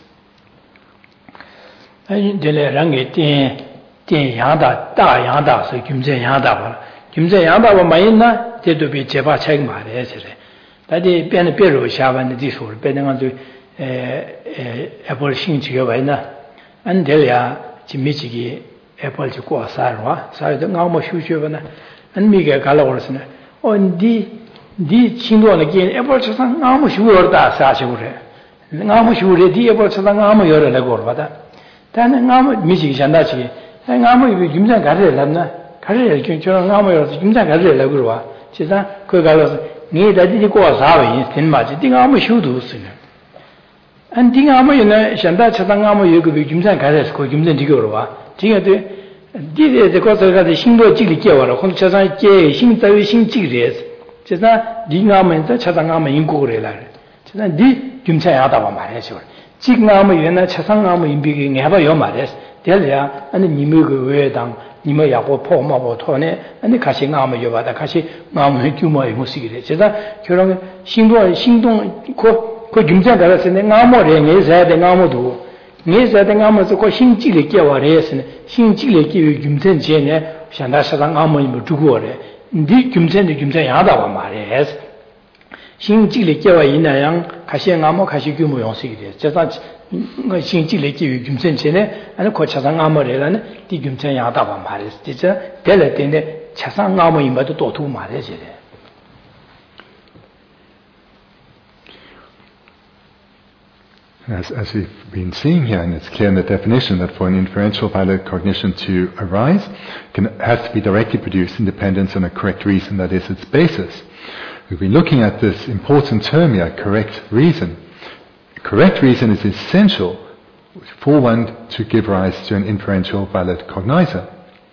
S1: di chindo na ge epol chasa ngamo shuyor da sa shure ngamo shure di epol chasa ngamo yore la gor bada tan ngamo miji janda chi ngamo yu jimjan gare la na gare ge jo ngamo yore jimjan gare la gor wa chisa ko galo ni da di ko sa wa yin tin ma ji di ngamo shu du sin an di ngamo yin janda chasa ngamo yu ge jimjan gare ko jimjan di gor wa ji ge de de ko sa ga de xin do ji li ge wa la kon chasa ge xin da wi xin ji re 제가 리가면서 차상하면 인고래라. 제가 네 김차야다 봐 말이죠. 지금하면 옛날 차상하면 인비기 해봐요 말이야. 될야 아니 님의 그 외당 님의 야고 포마고 토네 아니 같이 나면 여봐다 같이 나면 규모의 모습이래. 제가 결혼 신동 그 김차 가서 내가 아무래 내서 내가 아무도 내서 내가 아무서 그 신지를 깨와래서 신지를 깨위 김전 전에 현대 사상 아무이 두고래. 네 김전의 김전 야다고 말해. 신지를 깨와 있나양 가시 아무 가시 규모 용식이래. 제가 신지를 깨위 김전 전에 아니 그 차상 아무래라는 네 김전 야다고 말해. 진짜 될 때인데 차상 아무 임바도 또 두고 말해지래.
S2: As we've been seeing here, and it's clear in the definition that for an inferential valid cognition to arise, it has to be directly produced in dependence on a correct reason that is its basis. We've been looking at this important term here, correct reason. Correct reason is essential for one to give rise to an inferential valid cognizer.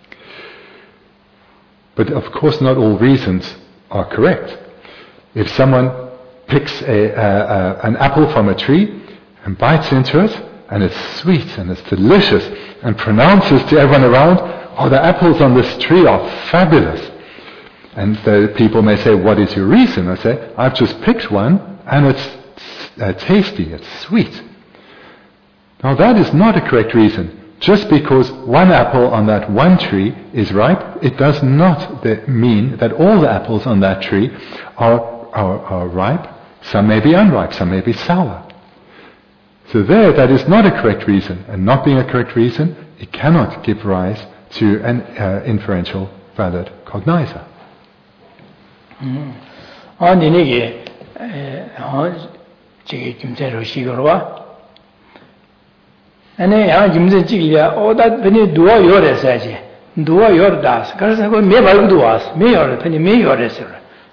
S2: But of course not all reasons are correct. If someone picks an apple from a tree, and bites into it, and it's sweet and it's delicious, and pronounces to everyone around, "Oh, the apples on this tree are fabulous." And the people may say, "What is your reason?" I say, "I've just picked one, and it's tasty, it's sweet." Now that is not a correct reason. Just because one apple on that one tree is ripe, it does not mean that all the apples on that tree are ripe. Some may be unripe, some may be sour. So that is not a correct reason, and not being a correct reason, it cannot give rise to an inferential valid cognizer.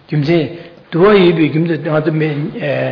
S1: 김제 두어입이 김제 나도면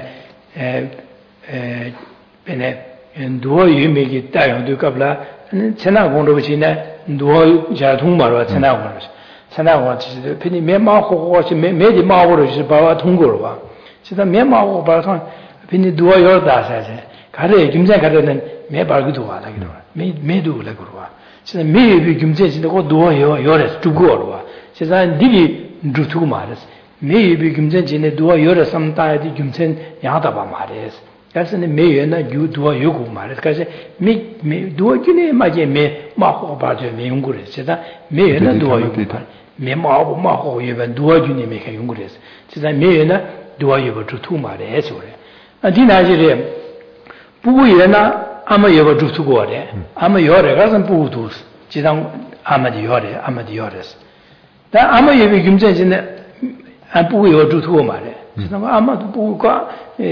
S1: 두어입이 따용도 갑라 천하공로 지나 두어 자통마로 천하공로 천하공로 지도 편이 매마호고시 매디 마호로 지 바와 통고로 봐 지다 매마호 바서 편이 두어 열다사세 가래 김제 가래는 매발기도 와라기로 매도 라고로 봐 지다 매입이 김제 지고 두어 열에 두고로 봐 지다 니기 두투고 말았어 매입이 김제 지네 두어 열에 삼다디 김제 야다바 말했어 그래서 매연나 유두어 요구 말했어 그래서 매 두어 주네 맞게 매 마호 바죠 매 연구를 제가 매연나 두어 요구 매 마호 예반 두어 주네 매가 연구를 했어 제가 매연나 두어 요구 두투 말했어 그래 디나지레 부부연나 아마 요구 두투고 그래 아마 요래 가서 부부도 지당 아마디 요래스 다 아마 예비 김제 지네 안 부부 요구 두투고 말해 지금 아마도 부가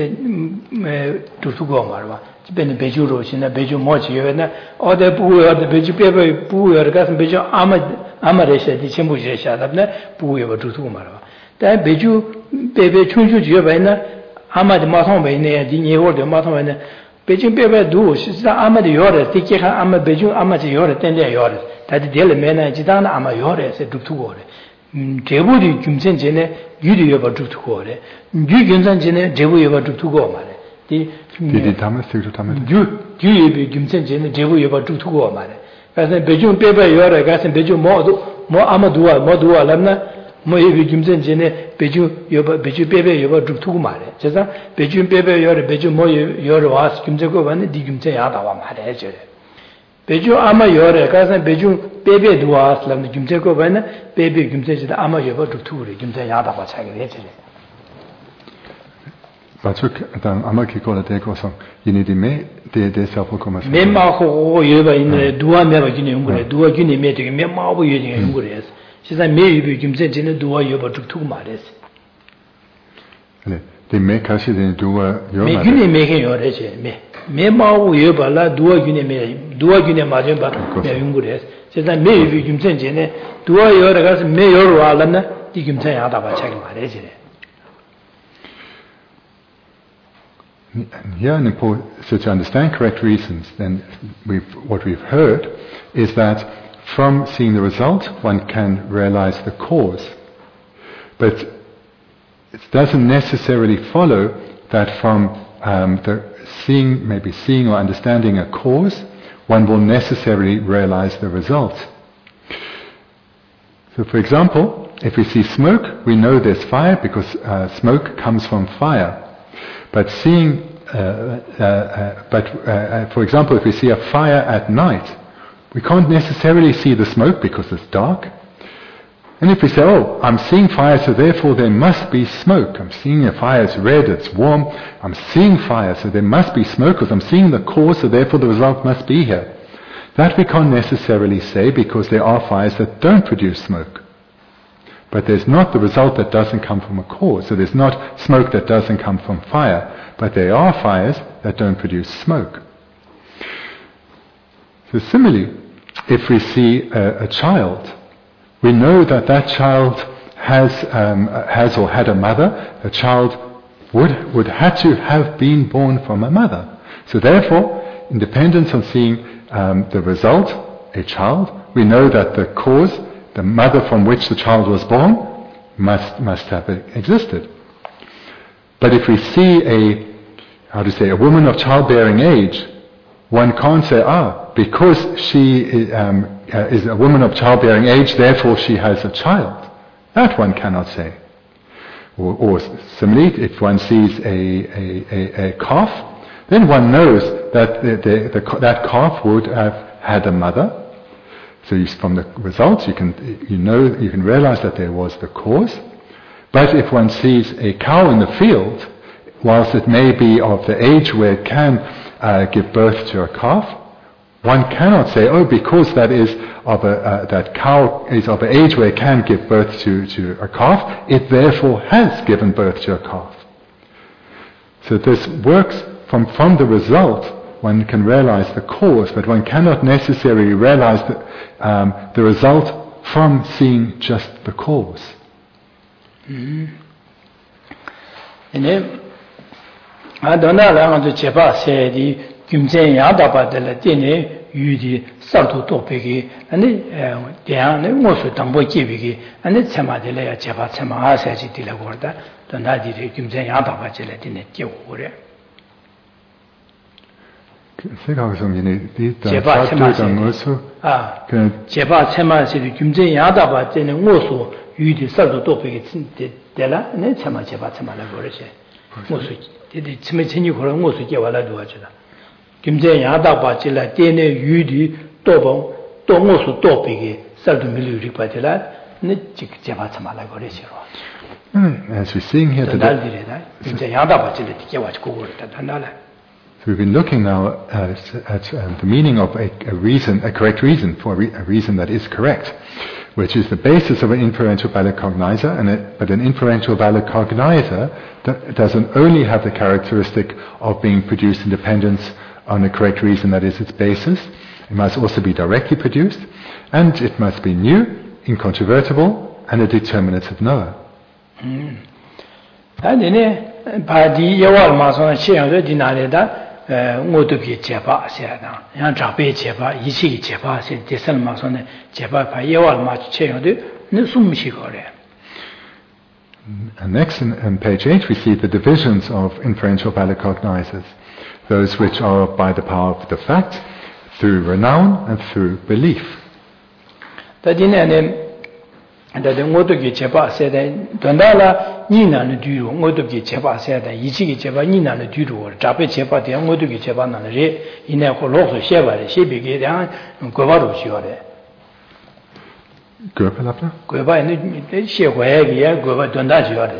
S1: 두수고 말봐. 집에는 배주로 신나 배주 뭐지요나 어디 부여도 배주 빼빼 부여를 가서 배주 아마레셔디 전부제샤다네 부여가 두수고 말봐. តែ 배주 빼빼 춘주지여 봐이나 아마도 마성 왜네 디니고도 마성 왜네 배주 빼빼 두 시사 아마도 요래 티케가 아마 배주 아마지 요래 땡래 요래 다들 될 매나 지다나 아마 요래서 두수고 제부디 김전전에 유리여가 두고 그래. 유견전전에 제부여가 두고 말해.
S2: 디 담았어요, 담았어.
S1: 유유비 김전전에 제부여가 두고 말해. 그래서 배중 빼빼 요래 가서 배중 뭐 아마도와 뭐도와 람나 뭐 예비 김전전에 배중 여바 배중 빼빼 여바 두고 말해. 그래서 배중 빼빼 요래 배중 뭐 요래 와서 김전고 왔네 디 김전 야다와 말해 저래. 배주 아마 요래 가서 배주 빼빼 두아슬람 김제고 바나 빼빼 김제지다 아마 여버 두투리 김제 야다바 차게 되지.
S2: 바축 당 아마 기고라 대고서 이니디메 대대사포코마스.
S1: 메마호 여바 있네 두아 메바 기네 용거래 두아 기네 메되게 메마고 여지가 용거래서. 시사 메유비 김제지는 두아 여버 두투고 말했어.
S2: 네. 대메 가시된 두아 여바.
S1: 메 기네 메게 요래지 메. 매마우 여발라 두어균에 매 두어균에 맞은 바 내용을 제가 매비 김선전에 두어 여러 가서 매여로 와라나 이 김선 야다바 차기 말해지.
S2: Here in Nepal, so to understand correct reasons, then what we've heard is that from seeing the result, one can realize the cause. But it doesn't necessarily follow that from seeing or understanding a cause, one will necessarily realize the result. So for example, if we see smoke, we know there's fire because smoke comes from fire. But for example, if we see a fire at night, we can't necessarily see the smoke because it's dark. And if we say, oh, I'm seeing fire, so therefore there must be smoke. I'm seeing a fire, it's red, it's warm. I'm seeing fire, so there must be smoke because I'm seeing the cause, so therefore the result must be here. That we can't necessarily say because there are fires that don't produce smoke. But there's not the result that doesn't come from a cause. So there's not smoke that doesn't come from fire, but there are fires that don't produce smoke. So similarly, if we see a child, we know that that child has or had a mother. The child would have to have been born from a mother. So therefore, in dependence on seeing the result, a child, we know that the cause, the mother from which the child was born, must have existed. But if we see a woman of childbearing age, one can't say, because she is a woman of childbearing age, therefore she has a child. That one cannot say. Or similarly, if one sees a calf, then one knows that that calf would have had a mother. So from the results, you can realize that there was the cause. But if one sees a cow in the field, whilst it may be of the age where it can give birth to a calf, one cannot say, because that cow is of an age where it can give birth to a calf, it therefore has given birth to a calf. So this works from the result. One can realize the cause, but one cannot necessarily realize the result from seeing just the cause.
S1: 네 아도나랑 제바세디 김전 야다바들 때네 유디 살도 도배기 아니 대안에 무슨 담보 기비기 아니 참아들래야 제바 참아하세지 되라고 그러다 또 나디리 김전 야다바질래 되네 겨우래
S2: 생각성이네
S1: 제바 참아서 제바 참아서 김전 야다바 때네 무슨 유디 살도 도배기 되라 네 참아 제바 참아라고 그러지 무슨 이제 처음에 전이 그런 무슨 개발을 도와주다 김제 야다바 질라 때네 유디 또봉 또 무슨 또 비게 살도 밀리리 빠질라 네 제바 참아라 그러시로
S2: as we're seeing here today
S1: 김제 야다바 질라 개와지고 그랬다 단달라
S2: So we've been looking now at the meaning of a correct reason, for a reason that is correct, which is the basis of an inferential valid cognizer, but an inferential valid cognizer doesn't only have the characteristic of being produced in dependence on a correct reason that is its basis, it must also be directly produced, and it must be new, incontrovertible, and a determinative knower.
S1: 모두기 제바 세다 양 잡배 제바 이식이 제바 세 대선마선에 제바 바이와 마치 체요도 네 숨시 거래.
S2: And next on page 8 we see the divisions of inferential valid cognizers, those which are by the power of the fact, through renown and through belief.
S1: 다들 모두기 제바 세다 don다라 니나는 뒤로 모두기 제바 세다 이치기 제바 니나는 뒤로 잡배 제바 대 모두기 제바나는 이내 홀로서 셰바래 셰비게 대한 고바로 시어래
S2: 고바랍나
S1: 고바는 셰고야기야 고바 don다 지어래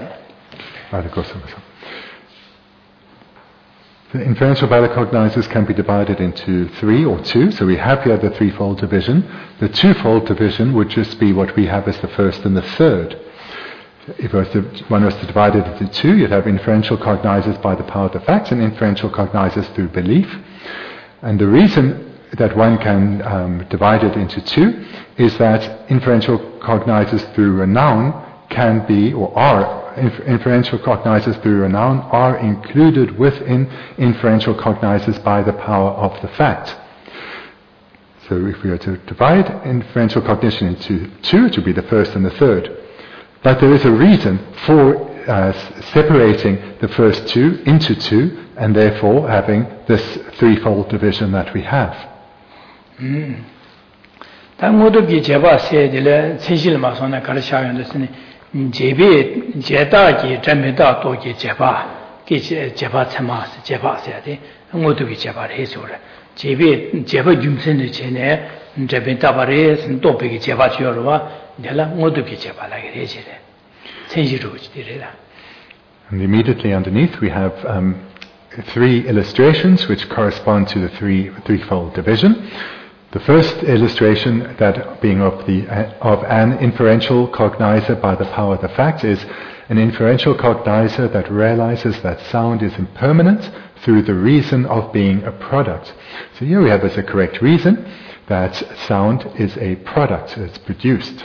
S2: The inferential valid cognizers can be divided into 3 or 2, so we have here the threefold division. The twofold division would just be what we have as the first and the third. If one was to divide it into 2, you'd have inferential cognizers by the power of the facts and inferential cognizers through belief. And the reason that one can divide it into 2 is that inferential cognizers through renown can be, or are, inferential cognizers through renown are included within inferential cognizers by the power of the fact. So if we were to divide inferential cognition into 2, it would be the first and the third. But there is a reason for separating the first 2 into 2 and therefore having this threefold division that we have.
S1: 제비 제다기 점에다 도기 제바 제바 참아서 제바 세야지 모두기 제바를 해서래 제비 제바 중선의 전에 제빈다바레 도비기 제바 지어로와 내가 모두기 제바라게 해지래 천시로 지리라.
S2: And immediately underneath we have 3 illustrations which correspond to the threefold division. The first illustration, that being of an inferential cognizer by the power of the fact, is an inferential cognizer that realizes that sound is impermanent through the reason of being a product. So here we have as a correct reason that sound is a product, it's produced.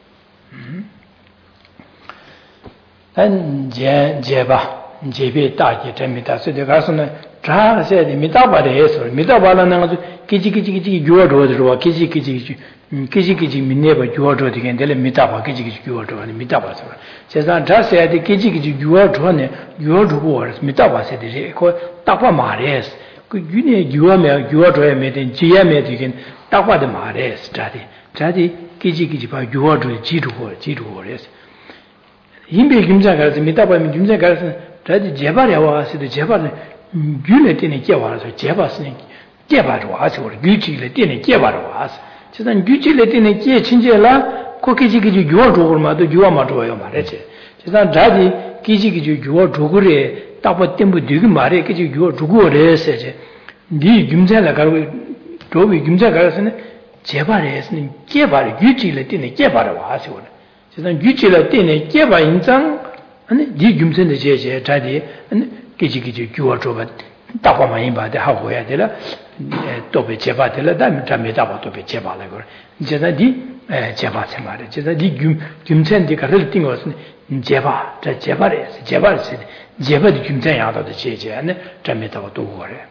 S1: And 제비 따기 됩니다. 그래서 가서는 잘 해야 돼. 미다바를 해서 미다바라는 것도 기지기지기지 유어도들와 기지기지 민내바 유어도 되겠는데 미다바 기지기지 유어도 아니 미다바서. 제가 잘 해야 돼. 기지기지 유어도네 유어도고 미다바세 되지. 그 딱봐 말해서 그 윤에 유어면 유어도에 매된 지야매 되긴 딱봐도 말해서 자디 기지기지 봐 유어도 지루고 그래서 임배 김자가서 미다바면 김자가서 자디 제발에 와서도 제발은 균에 때문에 깨와서 제발스는 깨바로 와서 우리 규칙을 때문에 깨바로 와서 지난 규칙을 때문에 깨 진짜라 코키지기지 유어도고마도 유어마도요 말했지 지난 자디 기지기지 유어도고래 따버 때문에 되게 말해 그지 유어도고래서지 네 김자가 가고 도비 김자가서는 제발에서는 깨바로 규칙을 때문에 깨바로 와서 우리 지난 규칙을 때문에 깨바 인장 아니 네 김선의 제제 자디 기지기지 규어줘가 딱와만 봐도 하고 해야 되라 tobe jeba de la dam jame da ba tobe jeba la go jeda di jeba semare jeda di gyumchen di karel tingos jeba ta jeba di gyumchen ya da je ne jame da ba to go re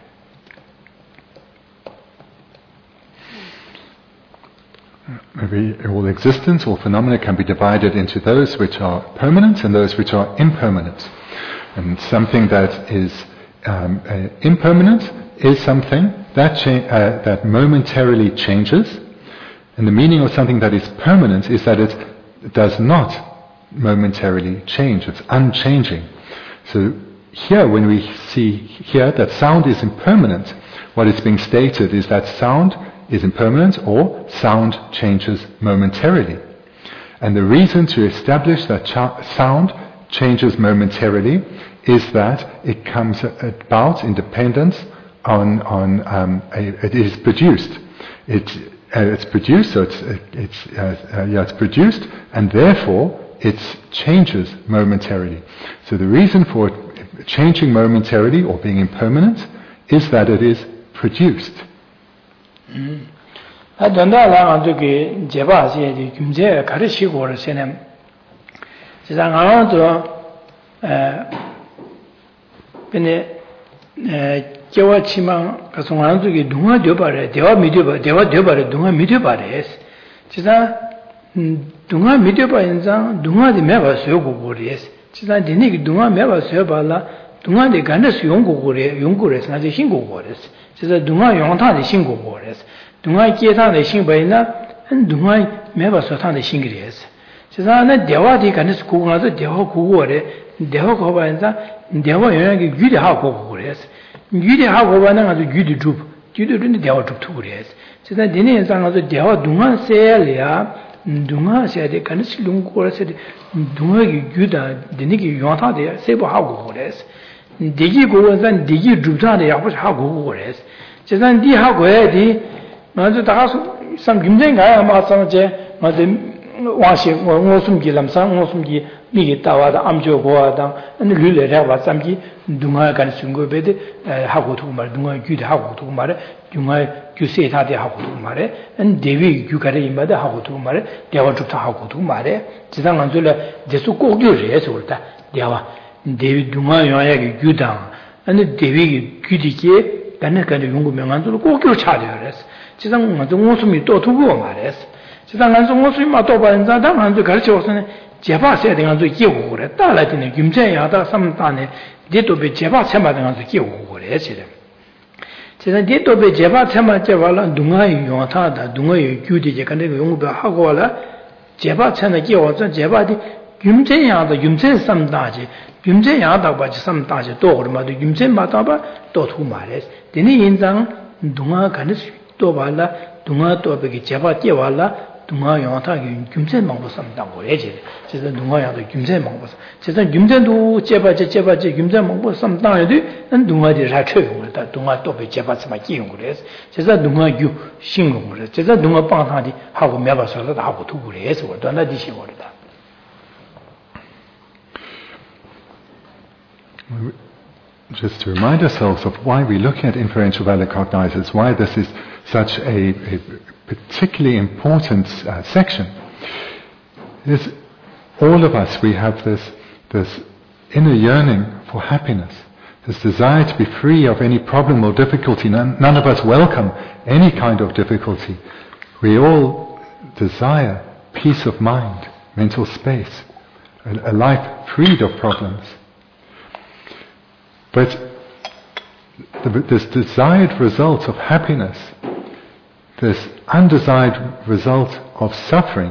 S2: Maybe all existence, all phenomena can be divided into those which are permanent and those which are impermanent. And something that is impermanent is something that momentarily changes. And the meaning of something that is permanent is that it does not momentarily change. It's unchanging. So here, when we see here that sound is impermanent, what is being stated is that sound is impermanent or sound changes momentarily. And the reason to establish that sound changes momentarily is that it comes about in dependence on it is produced. It's produced, so it's produced, and therefore it changes momentarily. So the reason for it changing momentarily or being impermanent is that it is produced.
S1: Adondala anduki jeba se kimje karishi go resene jang ando bene jewa chima kasong anduki dunga deobare dewa mideba dewa deobare dunga midebare jisa dunga mideba inza dunga de meba sogo gores jisa dini dunga meba soba dunga de ganes yongo gore yongores na de hingo gores jisa dunga yongta de hingo gores dunga 계산 내 신바이나 dunga 매바 소탄의 신기리에서 제가는 대화디 간에서 고고나서 대화 고고래 대화 고바인자 대화 영역이 유리하고 그래서 유리하고 바는 아주 유리도 대화 줍투 그래서 제가 내내 상가서 대화 dunga 세야리아 dunga 세야데 간에서 룽고라서 dunga기 유다 되니기 용타데 세보하고 그래서 대기 고원산 대기 줍자데 하고 그래서 제가 디 하고 해야지 맞아 다가서 참 김쟁가야 마찬가지 맞아 와시 원숨기 람상 원숨기 미게 따와다 암조고하다 아니 룰레라 와sam기 dunga 간 순고베데 하고 두고 말 dunga 규데 하고 두고 말에 dunga 규세다데 하고 두고 말에 안 대위 규가래 임마다 하고 두고 말에 대화 좋다 하고 두고 말에 지상 안 줄래 제수 꼭교래서 그렇다 대화 대위 dunga 요야기 규당 아니 대위 규디게 간나간에 용고 명안으로 꼭교 차려야 그랬어 지상 먼저 모습이 또 두고 말했어. 지상 안서 모습이 또 봐인자 당한테 가르쳐서는 제바세 등한테 기고 그래. 따라지는 김제야다 삼단에 디도베 제바 세마등한테 기고 그래. 지상 디도베 제바 세마 제발라 dunga이 용타다 dunga이 규디제 간에 용고 하고 와라. 제바 세나 기워서 제바디 김제야다 김제 삼다지 김제야다 바지 삼다지 또 그러마도 김제마다 봐또 두고 말했어. 되니 인장 dunga 간에 또 발라 dunga 또 베기 제바 띄와라 dunga 용타기 김제 망고 삼당 거래지 제가 dunga야도 김제 망고 제가 김제도 제바제 김제 망고 삼당에도 dunga디 라쳐용을 dunga 또베 제바스마 끼용 그래서 제가 dunga 유 신공 그래 제가 dunga 빵하디 하고 매바서도 하고 두고 그래서 어떤다 디시고다
S2: Just to remind ourselves of why we're looking at inferential valid cognizers, why this is such a particularly important section, is all of us, we have this inner yearning for happiness, this desire to be free of any problem or difficulty. None of us welcome any kind of difficulty. We all desire peace of mind, mental space, a life freed of problems. But this desired result of happiness, this undesired result of suffering,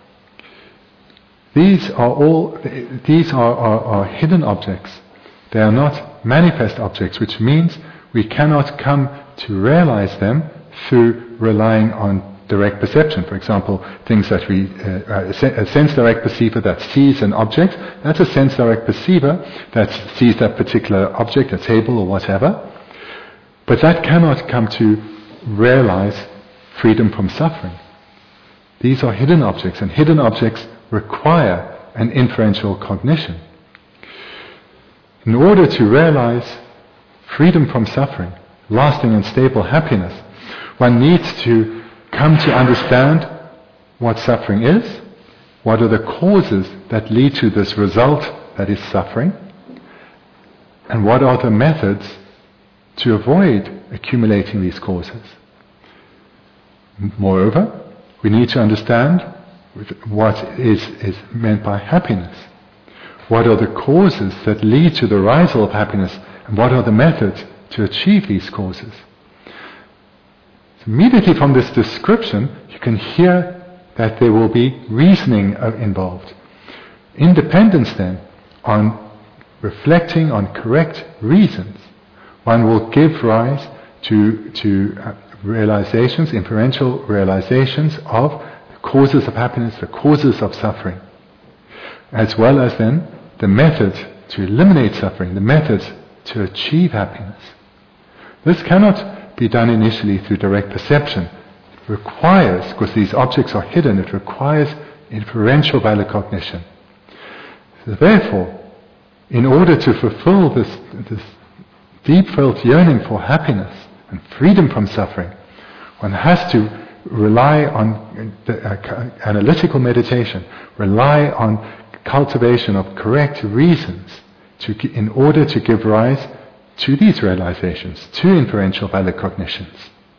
S2: these are hidden objects. They are not manifest objects, which means we cannot come to realize them through relying on direct perception. For example, things that a sense-direct perceiver that sees an object, that's a sense-direct perceiver that sees that particular object, a table or whatever, but that cannot come to realize freedom from suffering. These are hidden objects, and hidden objects require an inferential cognition. In order to realize freedom from suffering, lasting and stable happiness, one needs to come to understand what suffering is, what are the causes that lead to this result that is suffering, and what are the methods to avoid accumulating these causes. Moreover, we need to understand what is meant by happiness. What are the causes that lead to the arisal of happiness, and what are the methods to achieve these causes? So immediately from this description, you can hear that there will be reasoning involved. Independence then on reflecting on correct reasons, one will give rise to realizations, inferential realizations of the causes of happiness, the causes of suffering, as well as then the methods to eliminate suffering, the methods to achieve happiness. This cannot be done initially through direct perception. It requires, because these objects are hidden, it requires inferential valid cognition. So therefore, in order to fulfill this deep-felt yearning for happiness and freedom from suffering, one has to rely on analytical meditation, rely on cultivation of correct reasons in order to give rise to these realizations, to inferential valid cognitions.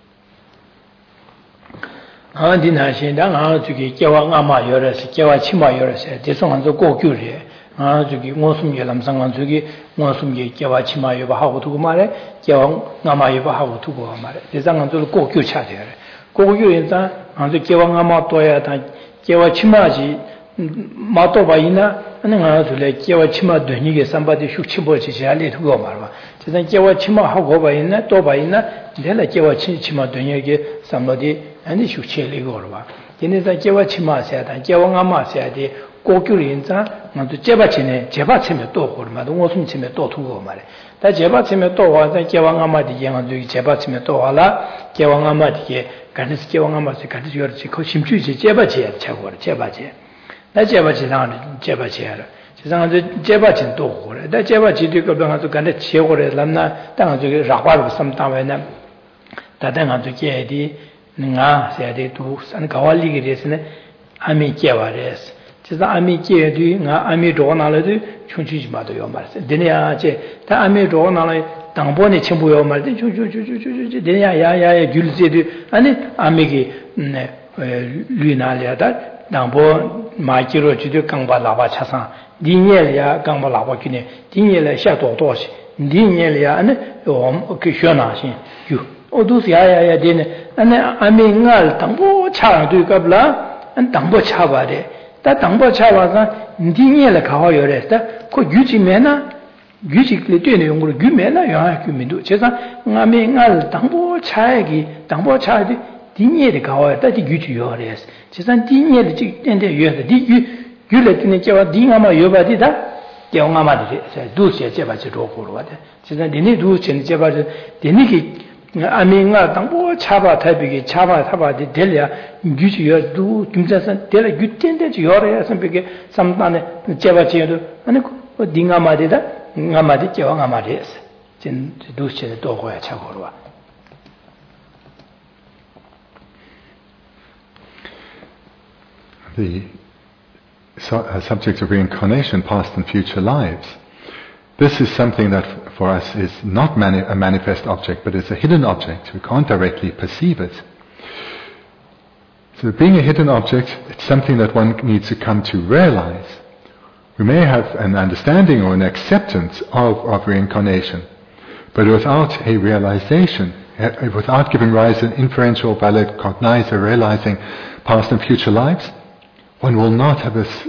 S1: 저기 모습이 남상관 저기 모습이 개와 치마여 하고 두고 말해 개와 남아여 하고 두고 말해 대상은 꼭 교차돼 고교에서 아주 개와 남아 또야 다 개와 치마지 마도 바이나 아니 가서래 개와 치마 되니게 삼바디 슉치버지 지알리 두고 말봐 대상 개와 치마 하고 바이나 또 바이나 내가 개와 치마 되니게 삼바디 아니 슉치리고 봐 걔네가 개와 치마 세다 개와 남아 세야지 고교인자 나도 제바치네 제바치면 또 고르마도 오숨치면 또 두고 말해 다 제바치면 또 와서 개왕아마디 양아도 제바치면 또 와라 개왕아마디게 간스 개왕아마스 간스 요르치 그 심주지 제바치야 차고 제바치 나 제바치랑 제바치야라 세상에 제바친 또 고래 나 제바치도 그러면서 간에 지고래 남나 땅 저기 라과로 삼다면은 다당아도 게디 능아 세야디 두산 가왈리게 됐으네 아미 개와레스 지사 아미 깨도 나 아미 도나라도 춘치지 마도요 말세. 되냐 다 아미 도나라 당번에 친구요 말데 주주주주주주 되냐 야야야 귤세도 아니 아미기 류나리아다 당번 마기로 주도 강바 라바 차상 니엘야 강바 라바 기네 니엘야 샤도도시 니엘야 아니 그 쇼나신 유 어두스 야야야 되네 아니 아미ങ്ങൾ 당보 차도 갑라 안 당보 차바래 다 당보 차와서 니엘에 가와요래다 그 유지면나 유직을 되는 용으로 유면나 야 유민도 제가 아미ങ്ങൾ 당보 차에기 당보 차에 니엘에 가와다 유지요래스 제가 니엘에 찍는데 유에서 유래는 제가 니가마 요바디다 개왕아마디 두세 제바지 로고로와데 제가 니네 두세 제바지 니네기 아미가 당보 차바 타비기 차바 타바디 델야 유지여 두 김자선 델야 유텐데 요래야 선비게 삼단에 제바지여도 아니 그 딩아마디다 딩아마디 제왕아마디에서 진 두세 도고야 차고로와
S2: The subject of reincarnation, past and future lives. This is something that for us is not a manifest object, but it's a hidden object. We can't directly perceive it. So being a hidden object, it's something that one needs to come to realize. We may have an understanding or an acceptance of reincarnation, but without a realization, without giving rise to an inferential valid cognizer, realizing past and future lives, one will not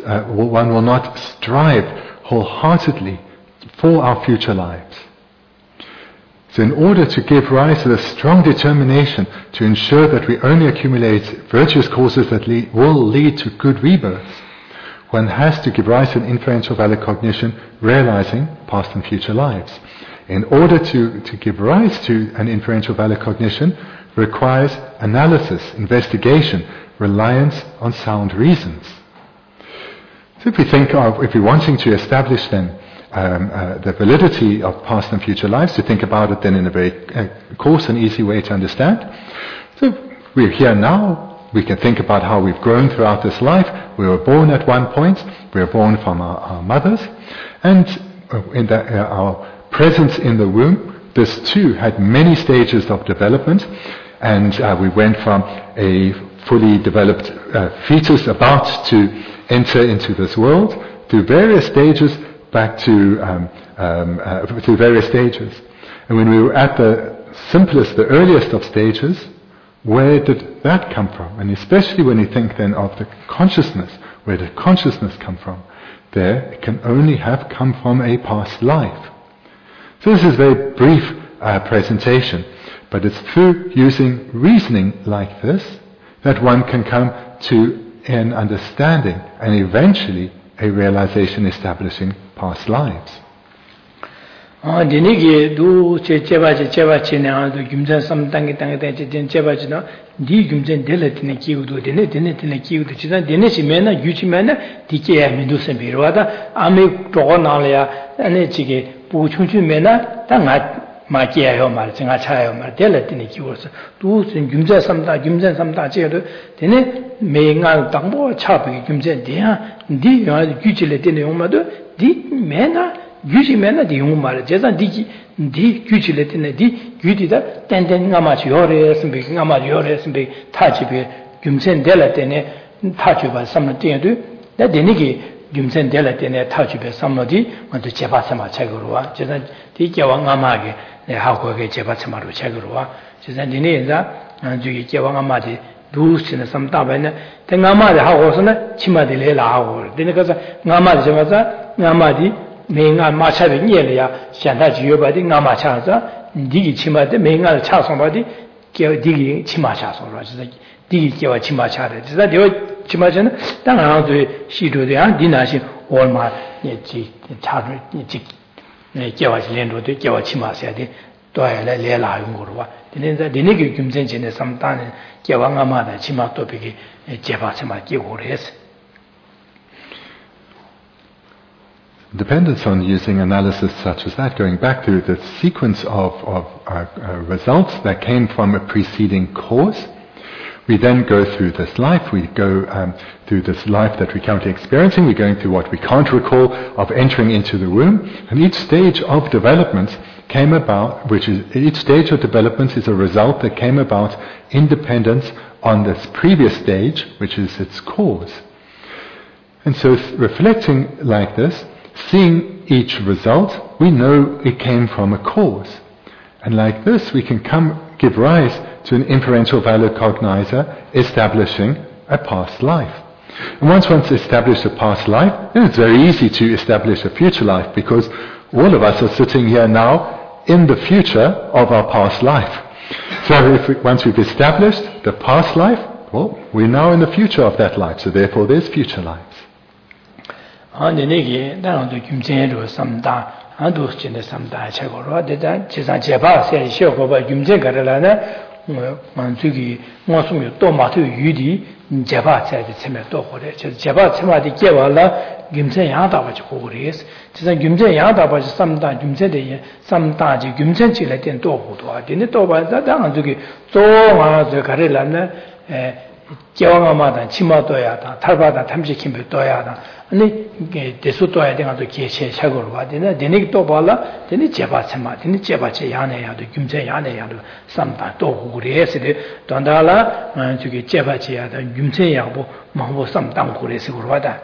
S2: strive wholeheartedly for our future lives. So in order to give rise to the strong determination to ensure that we only accumulate virtuous causes that will lead to good rebirths, one has to give rise to an inferential valid cognition, realizing past and future lives. In order to give rise to an inferential valid cognition requires analysis, investigation, reliance on sound reasons. So if we're wanting to establish then the validity of past and future lives, to think about it then in a very coarse and easy way to understand. So we're here now, we can think about how we've grown throughout this life. We were born at one point, we were born from our mothers, and in our presence in the womb, this too had many stages of development, and we went from a fully developed fetus about to enter into this world through various stages back to through various stages. And when we were at the simplest, the earliest of stages, where did that come from? And especially when you think then of the consciousness, where did consciousness come from? There, it can only have come from a past life. So this is a very brief presentation, but it's through using reasoning like this that one can come to an understanding and eventually a realization establishing past lives.
S1: Dinigi do chebachi now the Gimjan some tangi chebachino, di Gimjan deletine kiudu, dinetine kiudu, dinesimena, Yuchimena, Dike Mendusan Birwada, Ame Togonalia, and Echige, Puchunchu Mena, Tangat, Makia Yomar, Singachayo, deletine kius, do Gimjan some tachedo, Dine, Mayinga Tambo, Chapi, Gimjan, Dia, Di Yuchiletine Yomado, Di Mena. Yuchimena di umar, Jezan di Yuchiletine, di Yudida, Tenden Namach Yores, and Big Namach Yores, and Big Tachibi, Gumsen Delatene, Tachiba, Samnati, that Denigi, Gumsen Delatene, Tachibi, Samnodi, went to Chebasama Chagurua, Jezan di Kawangamagi, the Hakoge Chebasama Chagurua, Jezan Dineza, and Jukiwangamadi, Boost in some tabana, Tengama, the Hawasana, Chimadile La, Dinakaza, Namadi, Namadi. Menga machabe nyelia shanta jiyobadi ngama chaza digi chimade menga cha sombadi ke digi chima cha sonra digi kewa chima cha de da de chima chen dang ang de shi do de ang dina shi olma ne ji cha de ji ne kewa shi len do de kewa chima sha de do ya le la yong go wa de ne de ne ge gyumchen chen ne sam ta ne kewa ngama da chima to bi ge je ba chima ge go res.
S2: Dependence on using analysis such as that, going back to the sequence of results that came from a preceding cause. We then go through this life, we go through this life that we're currently experiencing, we're going through what we can't recall of entering into the womb, and each stage of development came about, each stage of development is a result that came about in dependence on this previous stage, which is its cause. And so reflecting like this, seeing each result, we know it came from a cause. And like this, we can give rise to an inferential valid cognizer establishing a past life. And once one's established a past life, then it's very easy to establish a future life, because all of us are sitting here now in the future of our past life. So once we've established the past life, well, we're now in the future of that life, so therefore there's future lives.
S1: Negi, down to Gimjen Samda, and those in the Samda Chagoro, the Cheba said, Shoko, Gimjen Garalana, Mansugi, Mosum, Tomatu, Yudi, Jeba said the Semeto, Jeba Sema di Kevala, Gimsen Yada, which is, Gimsen Yada was sometimes Gimsen, sometimes Gimsen Chilet and Tohu, didn't over that down to get so the Garelana. Kiawamada, Chimatoyata, Tarbada, Tamji Kimbe Toyada, and the Sutoya de Kiche Chagurwa, Denik Tobala, then it's Jebasema, then it's Jebache Yane, the Gimse Yane, sometimes Tohu Reside, Dondala, and to get Jebache, the Gimse Yabo, Maho, some Tankuresi Urwada.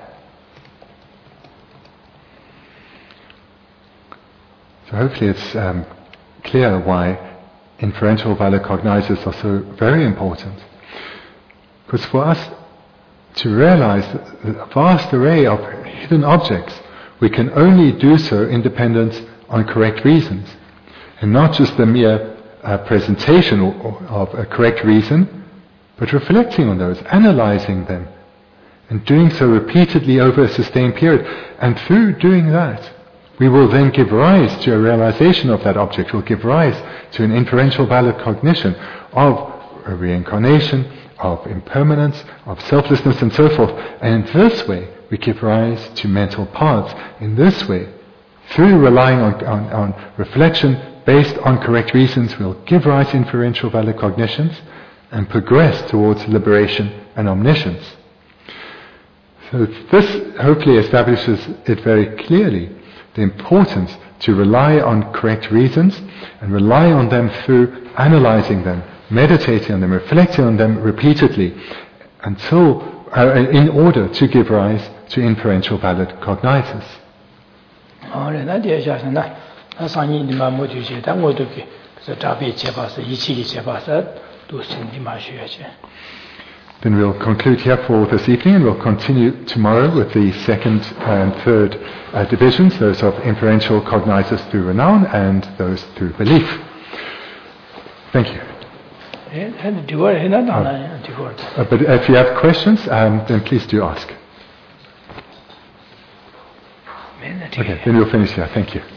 S2: So hopefully it's clear why inferential valid cognizers are so very important. Because for us to realize the vast array of hidden objects, we can only do so in dependence on correct reasons, and not just the mere presentation of a correct reason, but reflecting on those, analyzing them, and doing so repeatedly over a sustained period. And through doing that, we will then give rise to a realization of that object, will give rise to an inferential valid cognition of a reincarnation, of impermanence, of selflessness, and so forth. And in this way, we give rise to mental paths. In this way, Through relying on reflection based on correct reasons, we'll give rise to inferential valid cognitions and progress towards liberation and omniscience. So this hopefully establishes it very clearly, the importance to rely on correct reasons and rely on them through analyzing them, meditating on them, reflecting on them repeatedly in order to give rise to inferential valid cognizers. Then we'll conclude here for this evening, and we'll continue tomorrow with the second and third divisions, those of inferential cognizers through renown and those through belief. Thank you. But if you have questions, then please do ask. Okay, then we'll finish here. Thank you.